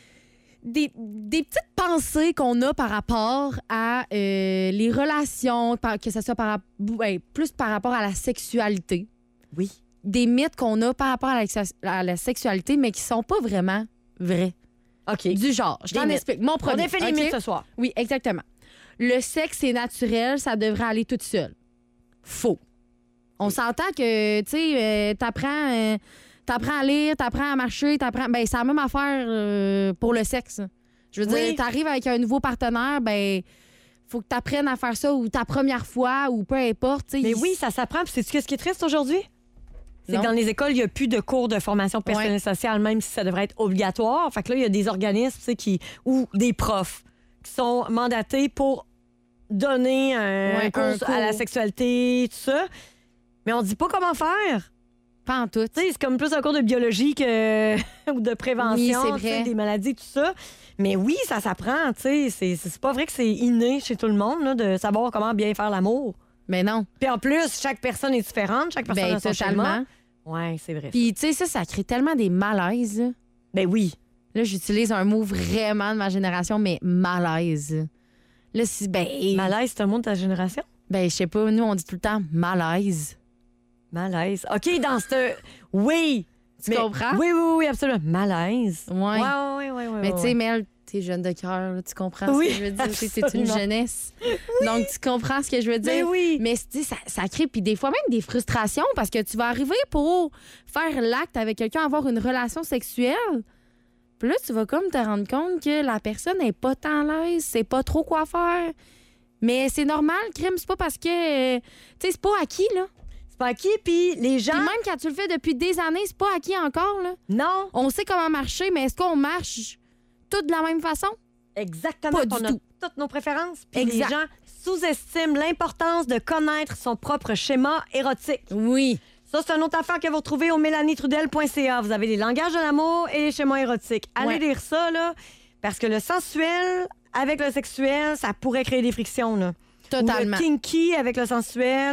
des, des petites pensées qu'on a par rapport à euh, les relations, par- que ce soit par, rap- ben, plus par rapport à la sexualité. Oui. Des mythes qu'on a par rapport à la, à la sexualité, mais qui sont pas vraiment vrais. OK. Du genre, je Des t'en mythes. explique. Mon On premier. défait les OK? mythes ce soir. Oui, exactement. Le sexe est naturel, ça devrait aller tout seul. Faux. On s'entend que, tu sais, euh, t'apprends, euh, t'apprends à lire, t'apprends à marcher, t'apprends... Ben, c'est la même affaire euh, pour le sexe. Je veux Oui. dire, t'arrives avec un nouveau partenaire, ben, faut que t'apprennes à faire ça, ou ta première fois, ou peu importe, tu sais. Mais oui, ça s'apprend. Puis sais-tu ce qui est triste aujourd'hui? C'est Non. que dans les écoles, il n'y a plus de cours de formation personnelle Ouais. sociale, même si ça devrait être obligatoire. Fait que là, il y a des organismes, tu sais, qui, ou des profs qui sont mandatés pour donner un, Ouais, cours, un cours. à la sexualité, tout ça. Mais on dit pas comment faire. Pas en tout. Tu sais, c'est comme plus un cours de biologie que ou de prévention, Oui, c'est tu sais, vrai. des maladies, tout ça. Mais oui, ça s'apprend, tu sais. C'est, c'est pas vrai que c'est inné chez tout le monde là, de savoir comment bien faire l'amour. Mais non. Puis en plus, chaque personne est différente, chaque personne Ben, a son totalement. schéma. Ouais, c'est vrai. Puis, tu sais, ça, ça crée tellement des malaises. là. Ben oui. Là, j'utilise un mot vraiment de ma génération, mais malaise. Là, si, ben. Malaise, c'est un mot de ta génération? Ben, je sais pas, nous, on dit tout le temps malaise. Malaise. OK, dans ce. Oui! Tu Mais- comprends? Oui, oui, oui, absolument. Malaise. Ouais. Ouais, ouais, ouais, ouais. Mais ouais, tu sais, ouais. Mel, t'es jeune de cœur, là, tu comprends Oui, ce que je veux dire? T'sais, C'est une absolument. jeunesse. Donc, tu comprends ce que je veux dire? Mais oui. Mais tu sais, ça, ça crée, puis des fois même des frustrations parce que tu vas arriver pour faire l'acte avec quelqu'un, avoir une relation sexuelle. Puis là, tu vas comme te rendre compte que la personne n'est pas tant à l'aise, c'est pas trop quoi faire. Mais c'est normal, crime, c'est pas parce que. euh, tu sais, c'est pas acquis, là. C'est pas acquis, puis les gens. Puis même quand tu le fais depuis des années, c'est pas acquis encore, là. Non. On sait comment marcher, mais est-ce qu'on marche tout de la même façon? Exactement. Pas du on a tout. toutes nos préférences. Puis les Exact. gens sous-estiment l'importance de connaître son propre schéma érotique. Oui. Ça, c'est une autre affaire que vous retrouvez au mélanie trudel point c a. Vous avez les langages de l'amour et les schémas érotiques. Allez Ouais. lire ça, là, parce que le sensuel avec le sexuel, ça pourrait créer des frictions, là. Totalement. Ou le kinky avec le sensuel.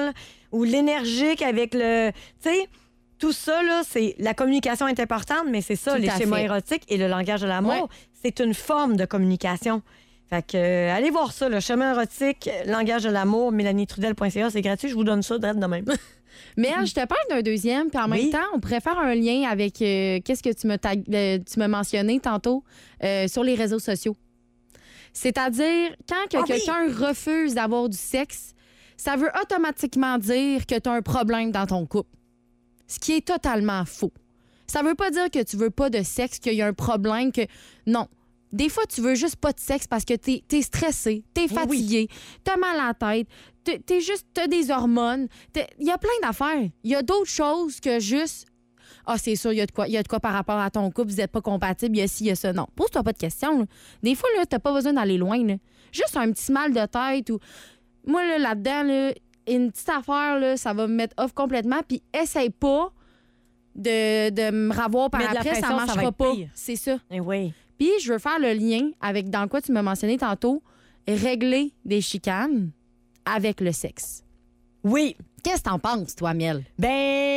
ou l'énergique avec le... Tu sais, tout ça, là, c'est... La communication est importante, mais c'est ça, Tout les à schémas fait. érotiques et le langage de l'amour, Ouais. c'est une forme de communication. Fait que, euh, allez voir ça, le schéma érotique, langage de l'amour, mélanie trudel point c a, c'est gratuit, je vous donne ça direct de même. Mais je te parle d'un deuxième, puis en Oui. même temps, on pourrait faire un lien avec euh, qu'est-ce que tu m'as tag- euh, tu m'as mentionné tantôt euh, sur les réseaux sociaux. C'est-à-dire, quand que Ah oui! quelqu'un refuse d'avoir du sexe, ça veut automatiquement dire que tu as un problème dans ton couple. Ce qui est totalement faux. Ça veut pas dire que tu veux pas de sexe, qu'il y a un problème, que... Non. Des fois, tu veux juste pas de sexe parce que t'es es stressé, t'es fatigué, t'as mal à la tête, t'es t'es juste, t'as des hormones. Il y a plein d'affaires. Il y a d'autres choses que juste... Ah, c'est sûr, il y a de quoi, il y a de quoi par rapport à ton couple, vous n'êtes pas compatibles, il y a ci, il y a ça. Non, pose-toi pas de questions. Là. Des fois, là, t'as pas besoin d'aller loin. Là. Juste un petit mal de tête ou... Moi, là, là-dedans, là, une petite affaire, là, ça va me mettre off complètement. Puis essaye pas de, de me ravoir par Mais de la après, ça pression, ça va marchera être pas. pire. C'est ça. Eh oui. Puis je veux faire le lien avec dans quoi tu m'as mentionné tantôt, régler des chicanes avec le sexe. Oui. Qu'est-ce que t'en penses, toi, Miel? Ben...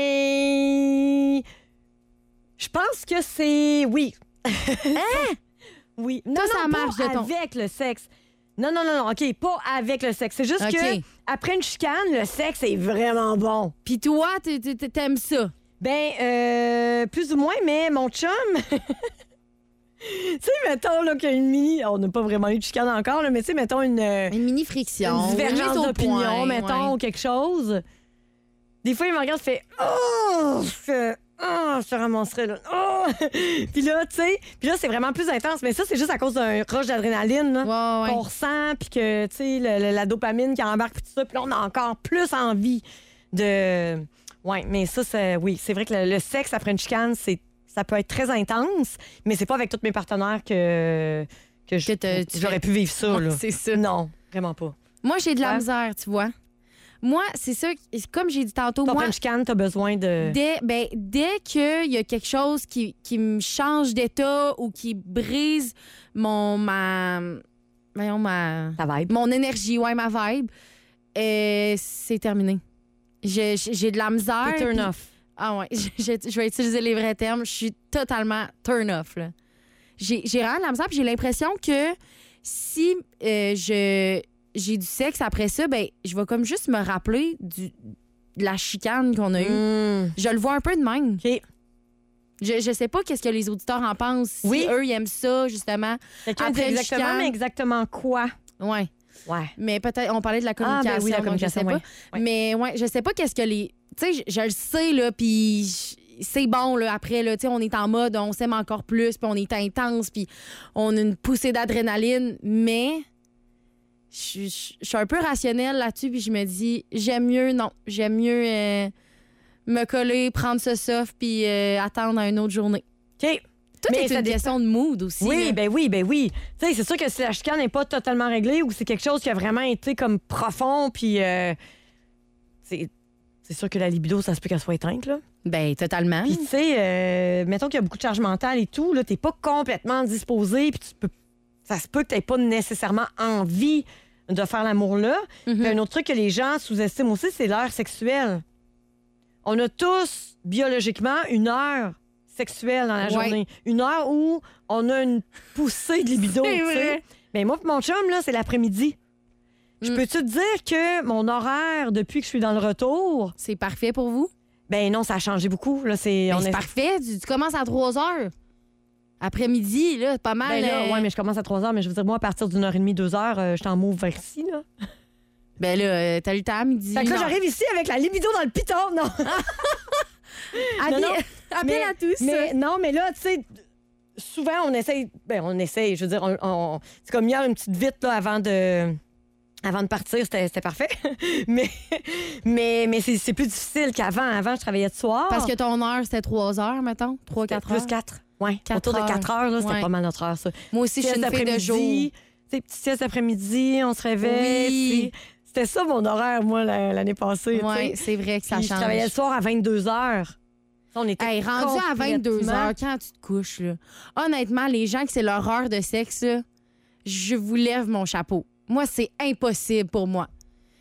Je pense que c'est... Oui. Hein? Oui. Non, Toi, non, ça marche pas de ton- avec le sexe. Non, non, non, non, OK, pas avec le sexe. C'est juste OK. que après une chicane, le sexe est vraiment bon. Puis toi, t- t- t- t'aimes ça? Ben, euh, plus ou moins, mais mon chum... Tu sais, mettons là, qu'il y a une mini... On n'a pas vraiment eu de chicane encore, là, mais tu sais, mettons une... euh, Une mini friction. Une une divergence mise au d'opinion, point, mettons, ouais. ou quelque chose. Des fois, il me regarde et fait « Oh! » Je fais « Oh! » Je te ramasserais, là. « Oh! » Puis là, tu sais, puis là, c'est vraiment plus intense. Mais ça, c'est juste à cause d'un rush d'adrénaline, là, Ouais, ouais. qu'on ressent, puis que, tu sais, le- le- la dopamine qui embarque, puis tout ça. Puis là, on a encore plus envie de... Ouais, mais ça, c'est... Oui, c'est vrai que le, le sexe après une chicane, c'est ça peut être très intense, mais c'est pas avec tous mes partenaires que, que, je- t'as- tu j'aurais fais- pu vivre ça. Ouais, là. c'est ça. Non, vraiment pas. Moi, j'ai de la Ouais. misère, tu vois. Moi, c'est ça, comme j'ai dit tantôt, Toi, moi, après une chicane, t'as besoin de... dès, ben, dès qu'il y a quelque chose qui, qui me change d'état ou qui brise mon, ma, voyons, ma, Ta vibe. mon énergie, ouais, ma vibe, euh, c'est terminé. J'ai j'ai de la misère. T'es turn puis- off. Ah ouais, je, je vais utiliser les vrais termes. Je suis totalement turn off. là. J'ai j'ai vraiment de la misère, puis j'ai l'impression que si euh, je j'ai du sexe après ça, ben je vais comme juste me rappeler du, de la chicane qu'on a eue. Mm. Je le vois un peu de même. OK. Je, je sais pas qu'est-ce que les auditeurs en pensent. Si Oui. eux, ils aiment ça, justement. Quelqu'un dit Après une exactement, chicane. mais exactement quoi? Ouais. Ouais. Mais peut-être, on parlait de la Ah, communication. ben oui, la donc communication, je sais oui. pas. Mais ouais, je sais pas qu'est-ce que les. Tu sais, je, je le sais, là, puis je- c'est bon, là, après, là, tu sais, on est en mode, on s'aime encore plus, puis on est intense, puis on a une poussée d'adrénaline, mais je je- je suis un peu rationnelle là-dessus, puis je me dis, j'aime mieux, non, j'aime mieux euh, me coller, prendre ce soft, puis euh, attendre à une autre journée. OK. Tout Mais est ça une dépend- question de mood aussi. Oui, là. ben oui, ben oui. Tu sais, c'est sûr que si la chicane n'est pas totalement réglée ou c'est quelque chose qui a vraiment été comme profond, puis euh, c'est c'est sûr que la libido, ça se peut qu'elle soit éteinte, là. Ben, totalement. Puis tu sais, euh, mettons qu'il y a beaucoup de charge mentale et tout, là, t'es pas complètement disposé, puis tu peux, ça se peut que t'aies pas nécessairement envie de faire l'amour là. Mm-hmm. Puis un autre truc que les gens sous-estiment aussi, c'est l'heure sexuelle. On a tous, biologiquement, une heure sexuelle dans la Ouais. journée. Une heure où on a une poussée de libido, C'est tu sais. vrai. Mais moi et mon chum, là, c'est l'après-midi. Je Mm. peux-tu te dire que mon horaire, depuis que je suis dans le retour... C'est parfait pour vous? Ben non, ça a changé beaucoup. Là, c'est, Ben, on c'est est- parfait. Tu, tu commences à trois heures. Après-midi, là, pas mal. Ben là, euh, ouais, mais je commence à trois heures, mais je veux dire, moi, à partir d'une heure et demie, deux heures, euh, je t'en move vers ici, là. Ben là, euh, t'as le temps à midi. Fait que là, non. j'arrive ici avec la libido dans le piton, non? Appelez, Non, non. appelle mais, à tous. Mais non, mais là, tu sais, souvent, on essaye, ben, on essaye, je veux dire, on, on- c'est comme hier, une petite vite, là, avant de... Avant de partir, c'était, c'était parfait. mais mais, mais c'est, c'est plus difficile qu'avant. Avant, je travaillais de soir. Parce que ton heure, c'était trois heures, mettons. Trois, quatre heures. Plus quatre. Oui, Quatre autour de heures. quatre heures, là, c'était Ouais. pas mal notre heure, ça. Moi aussi, je suis Sieste une fille de jour. d'après-midi, tu sais, petite sieste d'après-midi, on se réveille. Oui. puis C'était ça mon horaire, moi, la- l'année passée. Oui, tu sais. c'est vrai que ça Puis change. je travaillais le soir à vingt-deux heures. On était Hey, rendu à vingt-deux complètement- heures, quand tu te couches, là, honnêtement, les gens que c'est leur heure de sexe, là, je vous lève mon chapeau. Moi, c'est impossible pour moi.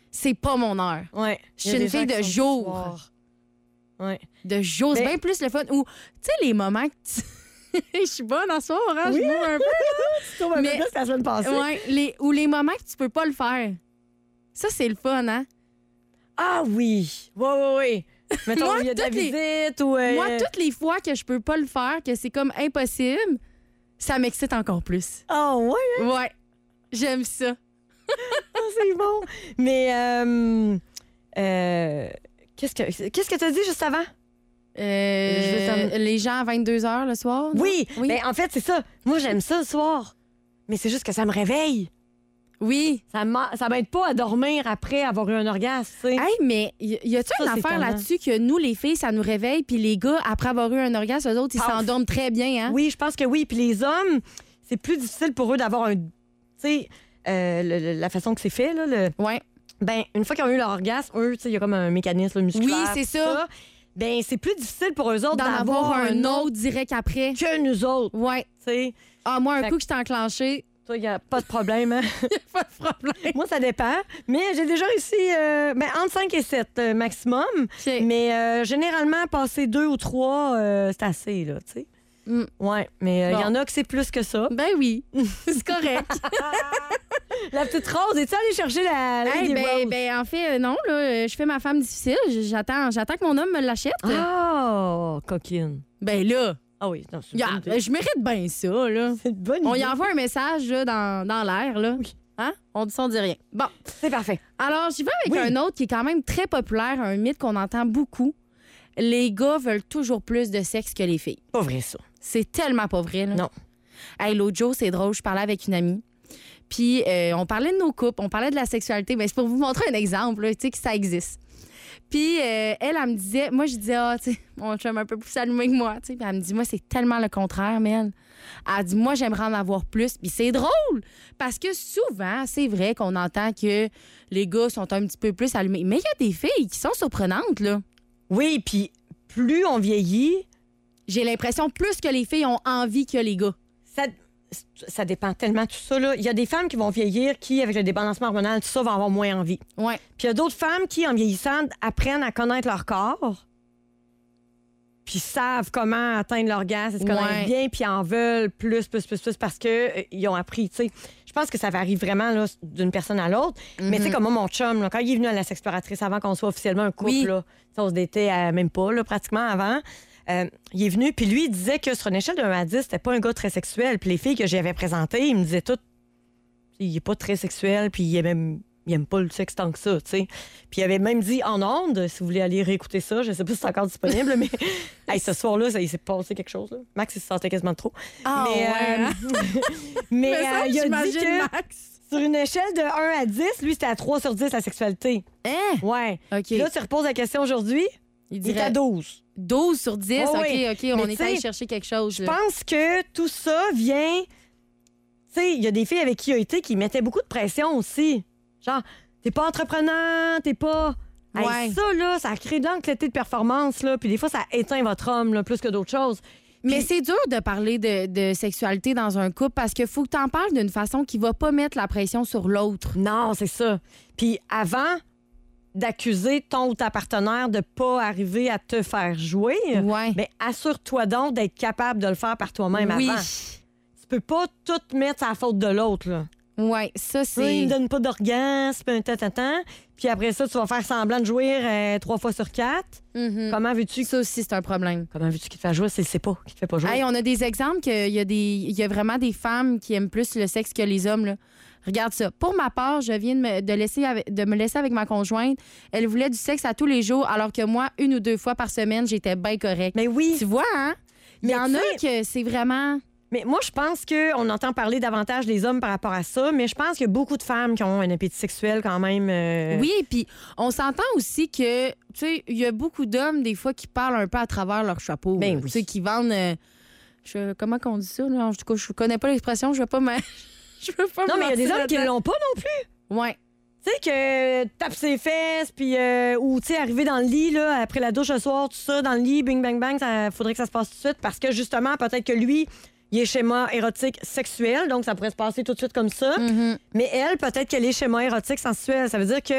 c'est pas mon heure. Ouais. Je suis une fille de jour. Ouais. De jour. C'est Mais- bien plus le fun. Ou, tu sais, les moments que tu... Je suis bonne en soir, hein? Oui. Je bois un peu, là. Tu trouves un peu plus que la semaine passée. Ouais, les, ou les moments que tu peux pas le faire. Ça, c'est le fun, hein? Ah oui! Oui, oui, oui. Mettons, Moi, il y a de la toutes les- visite ou... euh, Moi, toutes les fois que je peux pas le faire, que c'est comme impossible, ça m'excite encore plus. Oh, ouais? hein? Ouais. J'aime ça. Ah, c'est bon. Mais, euh, euh, qu'est-ce que qu'est-ce que tu as dit juste avant? Euh, Je veux savoir. les gens à vingt-deux heures le soir? non? Oui, Oui. mais en fait, c'est ça. Moi, j'aime ça le soir. Mais c'est juste que ça me réveille. Oui. Ça m'a- ça m'aide pas à dormir après avoir eu un orgasme, tu sais. Hey, mais y, y a-tu Ça, une c'est affaire tannant. là-dessus que nous, les filles, ça nous réveille, puis les gars, après avoir eu un orgasme, eux autres, ils Paf. s'endorment très bien, hein? Oui, je pense que oui. Puis les hommes, c'est plus difficile pour eux d'avoir un... Tu sais, euh, le- le- la façon que c'est fait, là. Le... Ouais. Ben, une fois qu'ils ont eu leur orgasme, eux, tu sais, il y a comme un mécanisme musculaire. Oui, c'est tout ça. Ben, c'est plus difficile pour eux autres D'en d'avoir avoir un autre direct après. que nous autres. Ouais. Tu sais, Ah, moi, un Fait coup que je t'ai enclenché, toi, il n'y a pas de problème, hein? pas de problème. Moi, ça dépend. Mais j'ai déjà réussi euh, ben, entre cinq et sept euh, maximum. OK. Mais euh, généralement, passer deux ou trois, euh, c'est assez, là, tu sais. Mm. Ouais, mais il y Bon. en a que c'est plus que ça. Ben oui, c'est correct. La petite Rose, es-tu allée chercher la Hey, Lady ben, Rose? ben, en fait, euh, non, là, euh, je fais ma femme difficile. J'attends, j'attends que mon homme me l'achète. Oh, coquine. Ben là, Ah oui, non, c'est une ya, bonne idée. je mérite bien ça, là. C'est une bonne On idée. y envoie un message là, dans, dans l'air, là. Hein? On dit ça, on dit rien. Bon. C'est parfait. Alors, j'y vais avec Oui. un autre qui est quand même très populaire, un mythe qu'on entend beaucoup. Les gars veulent toujours plus de sexe que les filles. Pas vrai, ça. C'est tellement pas vrai, là. Non. Hey, l'autre jour, c'est drôle, je parlais avec une amie. Puis, euh, on parlait de nos couples, on parlait de la sexualité. Ben, c'est pour vous montrer un exemple, là, tu sais, que ça existe. Puis, euh, elle, elle me disait, moi, je disais, ah, tu sais, mon chum un peu plus allumé que moi, tu sais. Puis, elle me dit, moi, c'est tellement le contraire, mais elle. Elle dit, moi, j'aimerais en avoir plus. Puis, c'est drôle, parce que souvent, c'est vrai qu'on entend que les gars sont un petit peu plus allumés. Mais il y a des filles qui sont surprenantes, là. Oui, puis plus on vieillit, J'ai l'impression plus que les filles ont envie que les gars. ça, ça dépend tellement de tout ça. Là. Il y a des femmes qui vont vieillir qui, avec le débalancement hormonal, tout ça, vont avoir moins envie. Ouais. Puis il y a d'autres femmes qui, en vieillissant, apprennent à connaître leur corps, puis savent comment atteindre l'orgasme, ils se connaissent Ouais. bien, puis en veulent plus, plus, plus, plus, parce qu'ils ont appris, tu sais. Je pense que ça varie vraiment là, d'une personne à l'autre. Mais tu sais, comme moi, mon chum, là, quand il est venu à la sexploratrice avant qu'on soit officiellement un couple, Oui. là, tu sais, on se datait à- même pas, là, pratiquement avant, euh, il est venu, puis lui, il disait que sur une échelle de un à dix, c'était pas un gars très sexuel. Puis les filles que j'avais présentées, il me disait tout, il est pas très sexuel, puis il est même... Il aime pas le sexe tant que ça, tu sais. Puis il avait même dit en ondes, si vous voulez aller réécouter ça, je sais pas si c'est encore disponible, mais hey, ce soir-là, ça, il s'est passé quelque chose. Là. Max, il se sentait quasiment trop. Ah, mais ouais. euh, mais Mais ça, euh, il a dit j'imagine que Max. sur une échelle de un à dix, lui, c'était à trois sur dix la sexualité. Hein? Ouais. OK. Puis là, tu reposes la question aujourd'hui, Il il est dirait à douze. douze sur dix. Oh, OK, oui. OK, Mais on tu est allé sais, chercher quelque chose. Je là. pense que tout ça vient... Tu sais, il y a des filles avec qui il a été qui mettaient beaucoup de pression aussi. Genre, t'es pas entrepreneur, t'es pas... Hey, Ouais. ça, là, ça crée de l'anxiété de performance, là. Puis des fois, ça éteint votre homme, là, plus que d'autres choses. Mais Puis- c'est dur de parler de, de sexualité dans un couple parce qu'il faut que tu en parles d'une façon qui va pas mettre la pression sur l'autre. Non, c'est ça. Puis avant d'accuser ton ou ta partenaire de pas arriver à te faire jouer, Ouais. ben assure-toi donc d'être capable de le faire par toi-même Oui. avant. Tu peux pas tout mettre à la faute de l'autre, là. Ouais, ça, Oui, c'est. il me donne pas d'orgasme, un tatan. Puis après ça, tu vas faire semblant de jouer euh, trois fois sur quatre. Mhm. Comment veux-tu Ça aussi, c'est un problème. Comment veux-tu qu'il te fasse jouer s'il sait pas, qu'il te fait pas jouer? Hey, on a des exemples qu'il y a, des, il y a vraiment des femmes qui aiment plus le sexe que les hommes. Là. Regarde ça. Pour ma part, je viens de me, de laisser avec- de me laisser avec ma conjointe. Elle voulait du sexe à tous les jours, alors que moi, une ou deux fois par semaine, j'étais bien correcte. Mais oui. Tu vois, hein? Il y Mais en tu a sais- que c'est vraiment... Mais moi, je pense qu'on entend parler davantage des hommes par rapport à ça, mais je pense qu'il y a beaucoup de femmes qui ont un appétit sexuel quand même. euh, Oui, puis on s'entend aussi que, tu sais, il y a beaucoup d'hommes, des fois, qui parlent un peu à travers leur chapeau. Ben là. oui. Tu sais, qui vendent... euh, je- comment qu'on dit ça, là? En tout cas, je connais pas l'expression, je veux pas me... je veux pas Non, me mais il y a des lancer hommes qui là-dedans. l'ont pas non plus. Ouais. Tu sais, que tape ses fesses, puis euh, ou, tu sais, arriver dans le lit, là, après la douche le soir, tout ça, dans le lit, bing, bang, bang, ça faudrait que ça se passe tout de suite, parce que justement, peut-être que lui, il est schéma érotique sexuel, donc ça pourrait se passer tout de suite comme ça. Mhm. Mais elle, peut-être qu'elle est schéma érotique sensuel. Ça veut dire que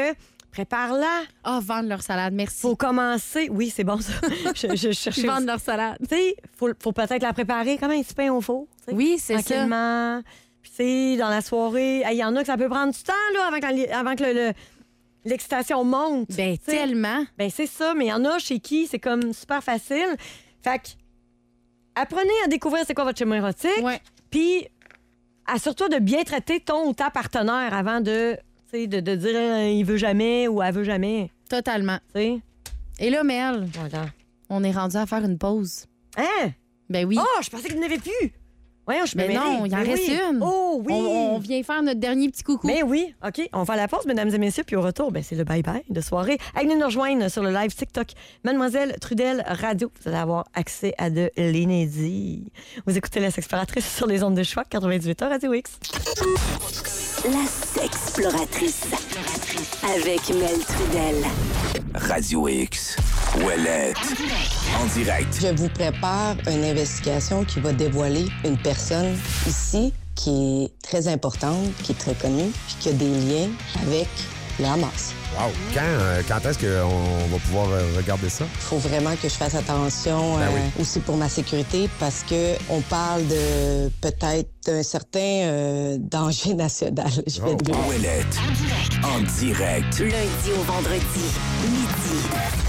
Prépare-la. Ah, oh, vendre leur salade, merci. Faut commencer. Oui, c'est bon, ça. je, je cherchais. Vendre leur salade. Tu sais, faut, faut peut-être la préparer comme un petit pain au four. T'sais. Oui, c'est ça. Tranquillement. Puis, tu sais, dans la soirée, il y en a que ça peut prendre du temps, là, avant que, la, avant que le, le, l'excitation monte. Ben, t'sais. Tellement. Ben, c'est ça, mais il y en a chez qui c'est comme super facile. Fait que, apprenez à découvrir c'est quoi votre schéma érotique. Ouais. Puis, assure-toi de bien traiter ton ou ta partenaire avant de. De, de dire euh, il veut jamais ou elle veut jamais. Totalement. T'sais? Et là, Mel, voilà. On est rendu à faire une pause. Hein? Ben oui. Oh, je pensais qu'il n'y en avait plus. Voyons, je me Ben non, il en reste oui. une. Oh oui. On, on vient faire notre dernier petit coucou. Ben oui. OK, on va à la pause, mesdames et messieurs, puis au retour, ben c'est le bye-bye de soirée. Allez nous rejoindre sur le live TikTok. Mademoiselle Trudel Radio. Vous allez avoir accès à de l'inédit. Vous écoutez La Sexploratrice sur les ondes de choix quatre-vingt-dix-huit heures Radio X. La Sexploratrice avec Mel Trudel. Radio X. Ouellette. En direct. Je vous prépare une investigation qui va dévoiler une personne ici qui est très importante, qui est très connue, puis qui a des liens avec le Hamas. Wow! Quand, euh, quand est-ce qu'on va pouvoir euh, regarder ça? Il faut vraiment que je fasse attention ben euh, oui. aussi pour ma sécurité parce que on parle de peut-être d'un certain euh, danger national. Je vais oh. dire. Ouellette. En direct. Lundi au vendredi, midi.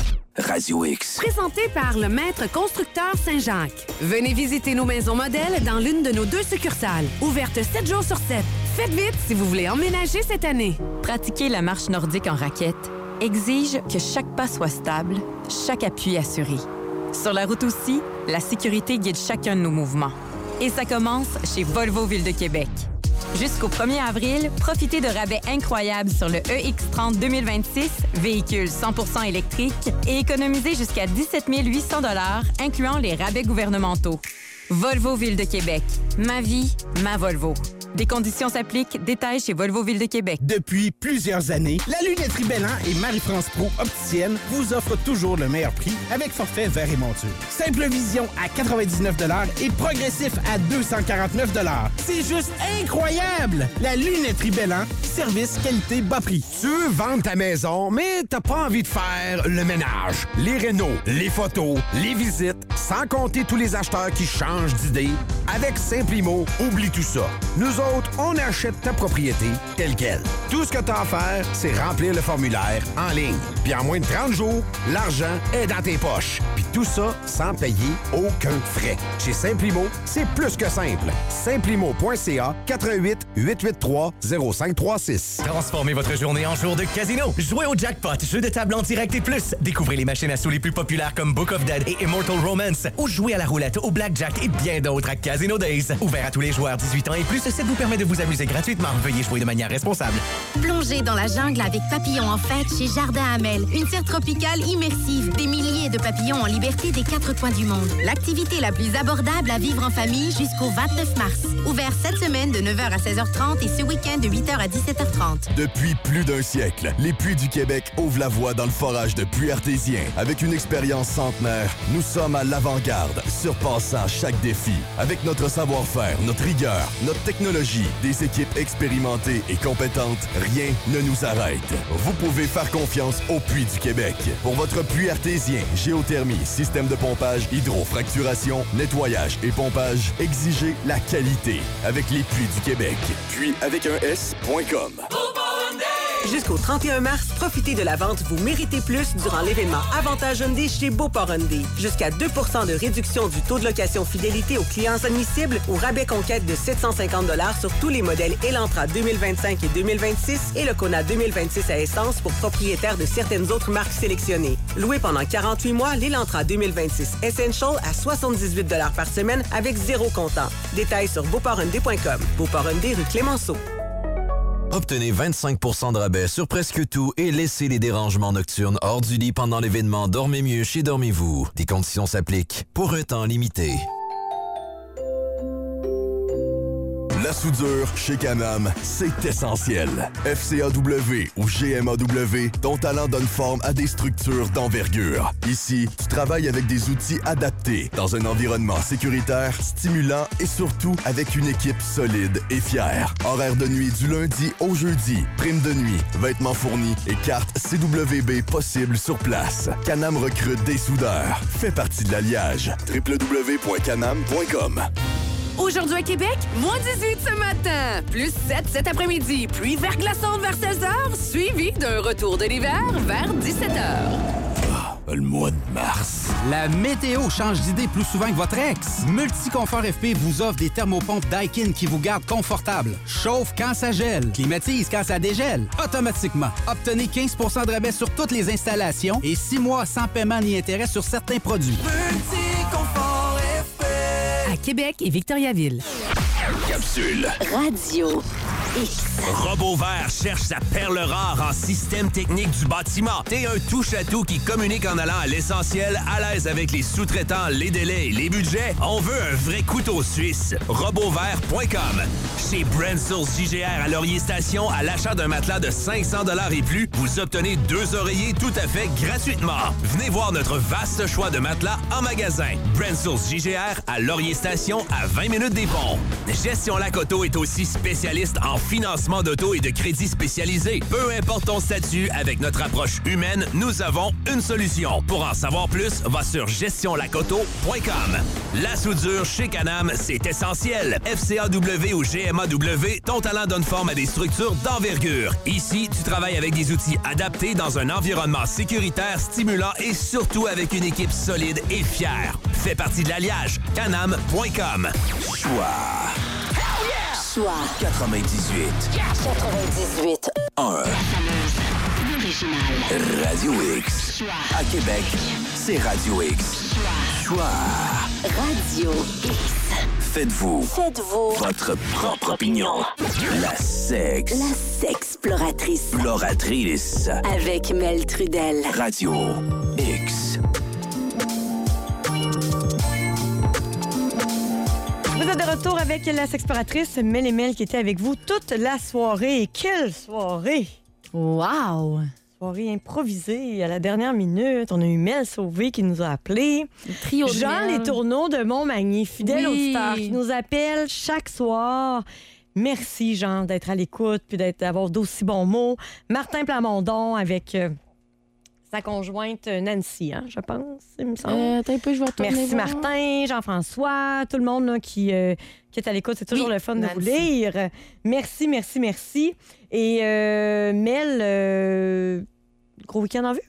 Radio X. Présenté par le Maître Constructeur Saint-Jacques. Venez visiter nos maisons modèles dans l'une de nos deux succursales. Ouvertes sept jours sur sept. Faites vite si vous voulez emménager cette année. Pratiquer la marche nordique en raquette exige que chaque pas soit stable, chaque appui assuré. Sur la route aussi, la sécurité guide chacun de nos mouvements. Et ça commence chez Volvo Ville de Québec. Jusqu'au premier avril, profitez de rabais incroyables sur le E X trente deux mille vingt-six, véhicule cent pour cent électrique, et économisez jusqu'à dix-sept mille huit cents dollars, incluant les rabais gouvernementaux. Volvo Ville de Québec. Ma vie, ma Volvo. Des conditions s'appliquent. Détails chez Volvo Ville de Québec. Depuis plusieurs années, la lunetterie Bellan et Marie-France Pro Opticienne vous offrent toujours le meilleur prix avec forfait verre et monture. Simple vision à quatre-vingt-dix-neuf dollars et progressif à deux cent quarante-neuf dollars. C'est juste incroyable! La lunetterie Bellan, service, qualité, bas prix. Tu veux vendre ta maison, mais t'as pas envie de faire le ménage, les rénaux, les photos, les visites, sans compter tous les acheteurs qui changent d'idée. Avec Simplimo, oublie tout ça. Nous autres, on achète ta propriété telle quelle. Tout ce que t'as à faire, c'est remplir le formulaire en ligne. Puis en moins de trente jours, l'argent est dans tes poches. Puis tout ça sans payer aucun frais. Chez Simplimo, c'est plus que simple. Simplimo point c a quatre un huit, huit huit trois, zéro cinq trois six. Transformez votre journée en jour de casino. Jouez au jackpot, jeu de table en direct et plus. Découvrez les machines à sous les plus populaires comme Book of Dead et Immortal Romance. Ou jouez à la roulette, au blackjack et bien d'autres à Casino Days. Ouvert à tous les joueurs dix-huit ans et plus, ça vous permet de vous amuser gratuitement. Veuillez jouer de manière responsable. Plongez dans la jungle avec Papillon en fête chez Jardin Hamel. Une serre tropicale immersive. Des milliers de papillons en liberté des quatre coins du monde. L'activité la plus abordable à vivre en famille jusqu'au vingt-neuf mars. Ouvert cette semaine de neuf heures à seize heures trente et ce week-end de huit heures à dix-sept heures trente. Depuis plus d'un siècle, les Puits du Québec ouvrent la voie dans le forage de puits artésiens. Avec une expérience centenaire, nous sommes à l'avant-garde, surpassant chaque défi. Avec notre savoir-faire, notre rigueur, notre technologie, des équipes expérimentées et compétentes, rien ne nous arrête. Vous pouvez faire confiance aux Puits du Québec. Pour votre puits artésien, géothermie, système de pompage, hydrofracturation, nettoyage et pompage, exigez la qualité avec les Puits du Québec. Puits avec un S point com. Jusqu'au trente et un mars, profitez de la vente Vous méritez plus durant l'événement Avantage Hyundai chez Beauport Hyundai. Jusqu'à deux pour cent de réduction du taux de location fidélité aux clients admissibles ou rabais conquête de sept cent cinquante dollars sur tous les modèles Elantra deux mille vingt-cinq et deux mille vingt-six et le Kona deux mille vingt-six à essence pour propriétaires de certaines autres marques sélectionnées. Loué pendant quarante-huit mois, l'Elantra deux mille vingt-six Essential à soixante-dix-huit dollars par semaine avec zéro comptant. Détails sur beauport hyundai point com. Beauport Hyundai rue Clémenceau. Obtenez vingt-cinq pour cent de rabais sur presque tout et laissez les dérangements nocturnes hors du lit pendant l'événement Dormez mieux chez Dormez-vous. Des conditions s'appliquent pour un temps limité. La La soudure, chez Canam, c'est essentiel. F C A W ou G M A W, ton talent donne forme à des structures d'envergure. Ici, tu travailles avec des outils adaptés, dans un environnement sécuritaire, stimulant et surtout avec une équipe solide et fière. Horaire de nuit du lundi au jeudi, prime de nuit, vêtements fournis et carte C W B possible sur place. Canam recrute des soudeurs. Fais partie de l'alliage. w w w point canam point com. Aujourd'hui à Québec, moins dix-huit ce matin, plus sept cet après-midi, pluie verglaçante vers seize heures, suivi d'un retour de l'hiver vers dix-sept heures. Le mois de mars. La météo change d'idée plus souvent que votre ex. Multiconfort F P vous offre des thermopompes Daikin qui vous gardent confortable. Chauffe quand ça gèle. Climatise quand ça dégèle. Automatiquement. Obtenez quinze pour cent de rabais sur toutes les installations et six mois sans paiement ni intérêt sur certains produits. Multiconfort F P. À Québec et Victoriaville. Capsule. Radio X. RoboVert cherche sa perle rare en système technique du bâtiment. T'es un touche-à-tout qui communique en allant à l'essentiel, à l'aise avec les sous-traitants, les délais et les budgets. On veut un vrai couteau suisse. robovert point com. Chez Brensels J G R à Laurier Station, à l'achat d'un matelas de cinq cents dollars et plus, vous obtenez deux oreillers tout à fait gratuitement. Venez voir notre vaste choix de matelas en magasin. Brensels J G R à Laurier Station, à vingt minutes des ponts. Gestion Lac Auto est aussi spécialiste en financement d'auto et de crédits spécialisés. Peu importe ton statut, avec notre approche humaine, nous avons une solution. Pour en savoir plus, va sur gestion lac auto point com. La soudure chez Canam, c'est essentiel. F C A W ou G M A W, ton talent donne forme à des structures d'envergure. Ici, tu travailles avec des outils adaptés dans un environnement sécuritaire, stimulant et surtout avec une équipe solide et fière. Fais partie de l'alliage. canam point com. Choix. Choix. quatre-vingt-dix-huit. quatre-vingt-dix-huit. un. Original. Radio X. Choix. À Québec, c'est Radio X. Choix. Radio X. Faites-vous. Faites-vous. Votre propre opinion. La sexe. La sexploratrice. Exploratrice. Avec Mel Trudel. Radio X. Vous êtes de retour avec la sexploratrice Mel et Mel qui était avec vous toute la soirée. Et quelle soirée! Wow! Soirée improvisée à la dernière minute. On a eu Mel Sauvé qui nous a appelés. Trio de Jean Mel. Les Tourneaux de Montmagny, fidèle Oui. auditeur qui nous appelle chaque soir. Merci, Jean, d'être à l'écoute puis d'être, d'avoir d'aussi bons mots. Martin Plamondon avec euh, sa conjointe Nancy, hein, je pense, il me semble. Euh, attends un peu, je vais retourner Merci voir. Martin, Jean-François, tout le monde là, qui, euh, qui est à l'écoute. C'est toujours Oui, le fun Nancy. de vous lire. Merci, merci, merci. Et euh, Mel, euh, gros week-end en vue?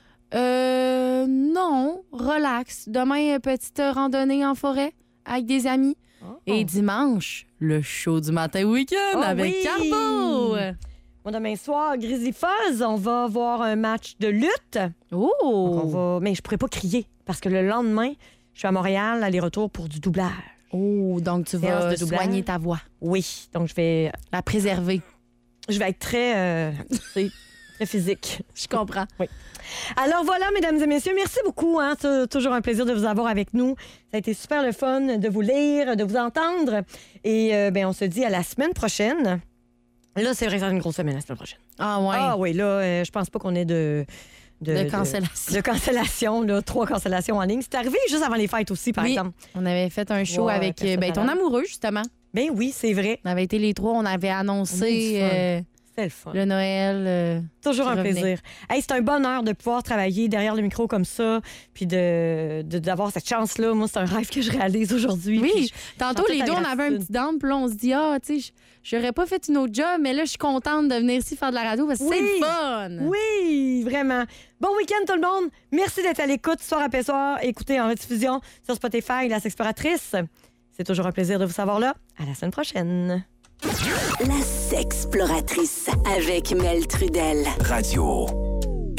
Euh, non, relax. Demain, euh, petite randonnée en forêt avec des amis. Et dimanche, le show du matin week-end Oh avec oui! Carbo. Moi, demain soir, Grizzly Fuzz, on va voir un match de lutte. Oh! Donc, on va... Mais je pourrais pas crier parce que le lendemain, je suis à Montréal, aller-retour pour du doublage. Oh, donc tu Séance vas de doublage. soigner ta voix. Oui, donc je vais... La préserver. Je vais être très, euh, c'est très physique. Je comprends. Oui. Alors voilà, mesdames et messieurs, merci beaucoup. Hein. C'est toujours un plaisir de vous avoir avec nous. Ça a été super le fun de vous lire, de vous entendre. Et euh, ben, on se dit à la semaine prochaine. Là, c'est vrai que c'est une grosse semaine la semaine prochaine. Ah ouais. Ah oui, là, euh, je pense pas qu'on ait de... De cancellation. De, de cancellation, là, trois cancellations en ligne. C'est arrivé juste avant les fêtes aussi, par Oui, exemple. on avait fait un show Ouais, avec personne euh, ben, ton malade. amoureux, justement. Ben oui, c'est vrai. On avait été les trois, on avait On a eu annoncé du fun. euh, C'était le fun. le Noël. euh, Toujours qui un revenait. plaisir. Hey, c'est un bonheur de pouvoir travailler derrière le micro comme ça, puis de, de- d'avoir cette chance-là. Moi, c'est un rêve que je réalise aujourd'hui. Oui, Puis je- tantôt, j'en les fais deux, ta on avait un gratitude. petit down, puis là, on se dit, ah, tu sais, j'aurais pas fait une autre job, mais là, je suis contente de venir ici faire de la radio parce que Oui. c'est le fun. Oui, vraiment. Bon week-end, tout le monde. Merci d'être à l'écoute soir après soir. Écoutez en rediffusion sur Spotify, La Sexploratrice. C'est toujours un plaisir de vous savoir là. À la semaine prochaine. La sexploratrice avec Mel Trudel. Radio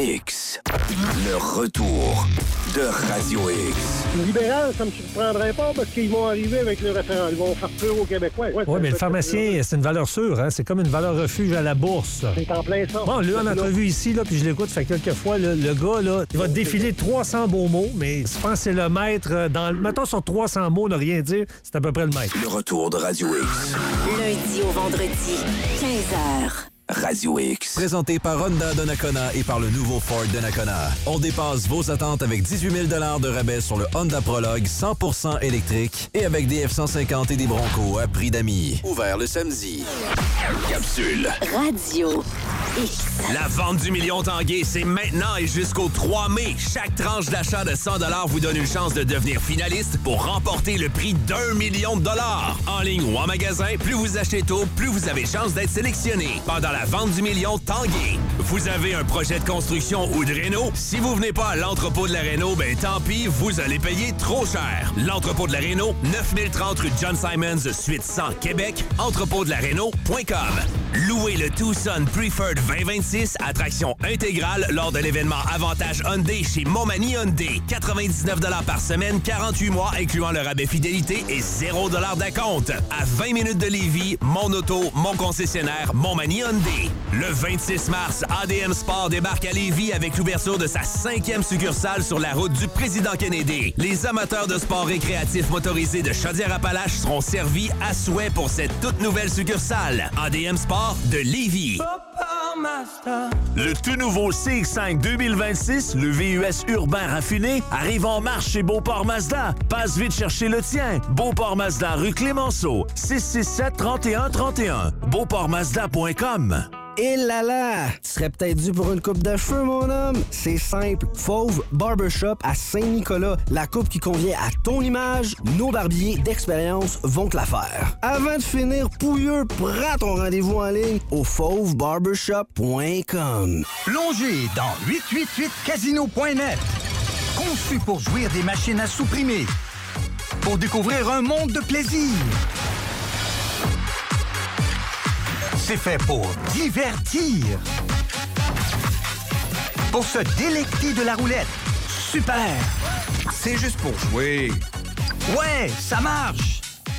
X. Le retour de Radio X. Libéral, ça me surprendrait pas parce qu'ils vont arriver avec le référendum. Ils vont faire peur aux Québécois. Ouais, oui, mais le pharmacien, c'est une valeur sûre. Hein? C'est comme une valeur refuge à la bourse. C'est en plein ça. Bon, lui, en entrevue ici, là, puis je l'écoute, fait quelques fois, là, le gars, là, il va te défiler trois cents beaux mots, mais je pense que c'est le maître. Dans, mettons, sur trois cents mots, ne rien dire, c'est à peu près le maître. Le retour de Radio X. Lundi au vendredi, quinze heures. Radio X. Présenté par Honda Donnacona et par le nouveau Ford Donnacona. On dépasse vos attentes avec dix-huit mille de rabais sur le Honda Prologue cent pour cent électrique et avec des F cent cinquante et des Bronco à prix d'amis. Ouvert le samedi. Capsule. Radio X. La vente du million Tanguay, c'est maintenant et jusqu'au trois mai. Chaque tranche d'achat de cent dollars vous donne une chance de devenir finaliste pour remporter le prix d'un million de dollars. En ligne ou en magasin, plus vous achetez tôt, plus vous avez chance d'être sélectionné. Pendant la vente du million Tanguay, vous avez un projet de construction ou de réno? Si vous venez pas à l'entrepôt de la réno, ben tant pis, vous allez payer trop cher. L'entrepôt de la réno, neuf mille trente rue John Simons, suite cent, Québec, entrepôt de la réno point com. Louez le Tucson Preferred vingt vingt-six, attraction intégrale lors de l'événement Avantage Hyundai chez Montmagny Hyundai. quatre-vingt-dix-neuf dollars par semaine, quarante-huit mois, incluant le rabais fidélité et zéro dollar d'acompte. À vingt minutes de Lévis, mon auto, mon concessionnaire, Montmagny Hyundai. Le vingt-six mars, A D M Sport débarque à Lévis avec l'ouverture de sa cinquième succursale sur la route du Président Kennedy. Les amateurs de sport récréatif motorisé de Chaudière-Appalaches seront servis à souhait pour cette toute nouvelle succursale. A D M Sport de Lévis. Le tout nouveau C X cinq deux mille vingt-six, le V U S urbain raffiné, arrive en marche chez Beauport Mazda. Passe vite chercher le tien. Beauport Mazda, rue Clémenceau, six six sept, trente et un trente et un. beauport mazda point com. Et là là! Tu serais peut-être dû pour une coupe de cheveux, mon homme? C'est simple. Fauve Barbershop à Saint-Nicolas. La coupe qui convient à ton image, nos barbiers d'expérience vont te la faire. Avant de finir pouilleux, prends ton rendez-vous en ligne au fauve barbershop point com. Plongez dans huit huit huit casino point net. Conçu pour jouir des machines à supprimer. Pour découvrir un monde de plaisir. C'est fait pour divertir. Pour se délecter de la roulette. Super! C'est juste pour jouer. Ouais, ça marche!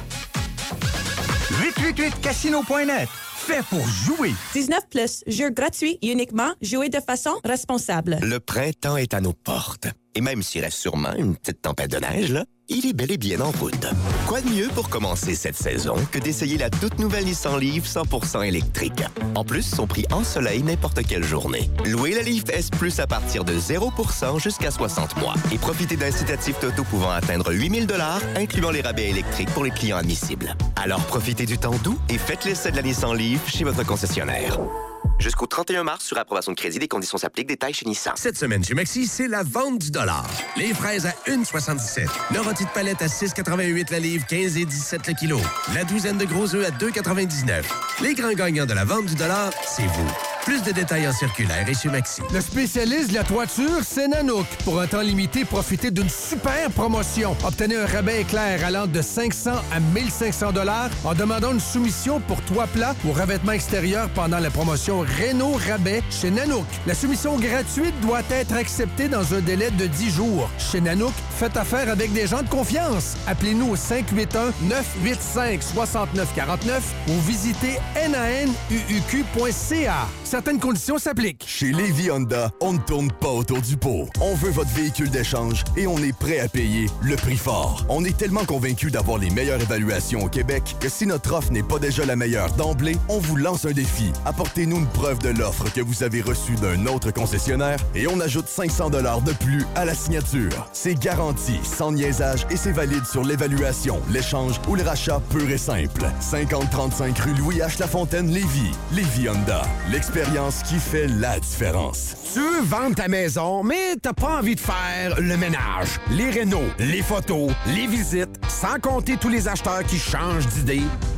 huit huit huit casino point net. Fait pour jouer. dix-neuf plus, jeu gratuit, uniquement, jouer de façon responsable. Le printemps est à nos portes. Et même s'il reste sûrement une petite tempête de neige, là, il est bel et bien en route. Quoi de mieux pour commencer cette saison que d'essayer la toute nouvelle Nissan Leaf cent pour cent électrique? En plus, son prix en soleil n'importe quelle journée. Louez la Leaf S Plus à partir de zéro pour cent jusqu'à soixante mois. Et profitez d'incitatifs totaux pouvant atteindre huit mille dollars, incluant les rabais électriques pour les clients admissibles. Alors profitez du temps doux et faites l'essai de la Nissan Leaf chez votre concessionnaire. Jusqu'au trente et un mars, sur approbation de crédit, des conditions s'appliquent, détails chez Nissan. Cette semaine chez Maxi, c'est la vente du dollar. Les fraises à un virgule soixante-dix-sept. Le rôti de palette à six virgule quatre-vingt-huit la livre, quinze et dix-sept le kilo. La douzaine de gros œufs à deux virgule quatre-vingt-dix-neuf. Les grands gagnants de la vente du dollar, c'est vous. Plus de détails en circulaire et chez Maxi. Le spécialiste de la toiture, c'est Nanook. Pour un temps limité, profitez d'une super promotion. Obtenez un rabais éclair allant de cinq cents à mille cinq cents dollars en demandant une soumission pour toit plat ou revêtement extérieur pendant la promotion Réno Rabais chez Nanook. La soumission gratuite doit être acceptée dans un délai de dix jours. Chez Nanook, faites affaire avec des gens de confiance. Appelez-nous au cinq huit un, neuf huit cinq, six neuf quatre neuf ou visitez N A N U U Q point C A. Certaines conditions s'appliquent. Chez Lévis Honda, on ne tourne pas autour du pot. On veut votre véhicule d'échange et on est prêt à payer le prix fort. On est tellement convaincus d'avoir les meilleures évaluations au Québec que si notre offre n'est pas déjà la meilleure d'emblée, on vous lance un défi. Apportez-nous une preuve de l'offre que vous avez reçue d'un autre concessionnaire et on ajoute cinq cents dollars de plus à la signature. C'est garanti, sans niaisage et c'est valide sur l'évaluation, l'échange ou le rachat pur et simple. cinquante trente-cinq rue Louis H. Lafontaine, Lévis. Lévis Honda. L'expérience qui fait la différence. Tu veux vendre ta maison, mais t'as pas envie de faire le ménage, les rénos, les photos, les visites, sans compter tous les acheteurs qui changent d'idée?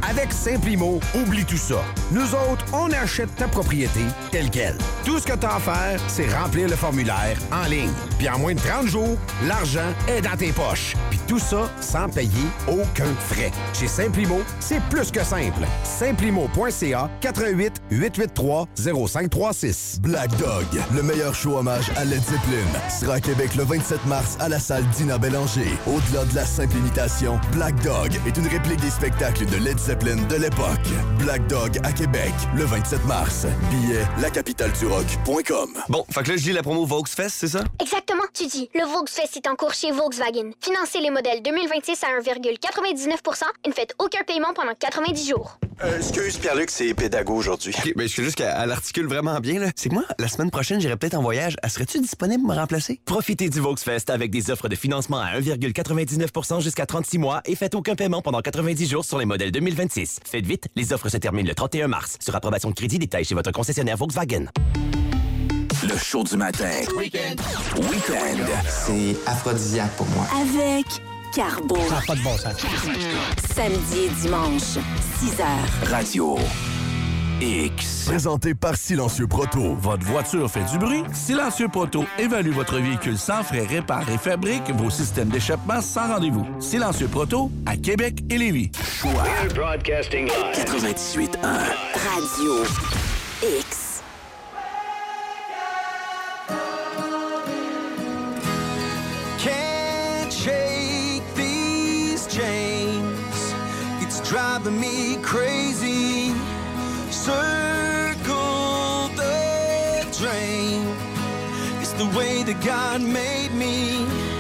Avec Simplimo, oublie tout ça. Nous autres, on achète ta propriété telle quelle. Tout ce que tu as à faire, c'est remplir le formulaire en ligne. Puis en moins de trente jours, l'argent est dans tes poches. Puis tout ça sans payer aucun frais. Chez Simplimo, c'est plus que simple. Simplimo point c a quatre un huit, huit huit trois, zéro cinq trois six. Black Dog, le meilleur show hommage à Led Zeppelin, sera à Québec le vingt-sept mars à la salle Dina Bélanger. Au-delà de la simple imitation, Black Dog est une réplique des spectacles de Led Zeppelin de l'époque. Black Dog à Québec, le vingt-sept mars. Billets, la capitale du rock point com. Bon, fait que là, je lis la promo Volksfest, c'est ça? Exactement, tu dis. Le Volksfest est en cours chez Volkswagen. Financez les modèles deux mille vingt-six à un virgule quatre-vingt-dix-neuf pour cent et ne faites aucun paiement pendant quatre-vingt-dix jours. Euh, excuse, Pierre-Luc, c'est pédago aujourd'hui. OK, ben, je fais juste qu'elle articule vraiment bien, là. C'est que moi, la semaine prochaine, j'irai peut-être en voyage. Elle serait-tu disponible pour me remplacer? Profitez du Volksfest avec des offres de financement à un virgule quatre-vingt-dix-neuf pour cent jusqu'à trente-six mois et faites aucun paiement pendant quatre-vingt-dix jours sur les modèles deux mille vingt-six. Faites vite, les offres se terminent le trente et un mars. Sur approbation de crédit, détail chez votre concessionnaire Volkswagen. Le show du matin. Week-end. Week-end. C'est aphrodisiaque pour moi. Avec Carbo. Ça n'a pas de bon sens. Samedi et dimanche, six heures. Radio X. Présenté par Silencieux Proto. Votre voiture fait du bruit? Silencieux Proto évalue votre véhicule sans frais, répare et fabrique vos systèmes d'échappement sans rendez-vous. Silencieux Proto à Québec et Lévis. Choix. quatre-vingt-dix-huit un. Radio X. Can't shake these chains. It's driving me crazy. Circle the drain. It's the way that God made me.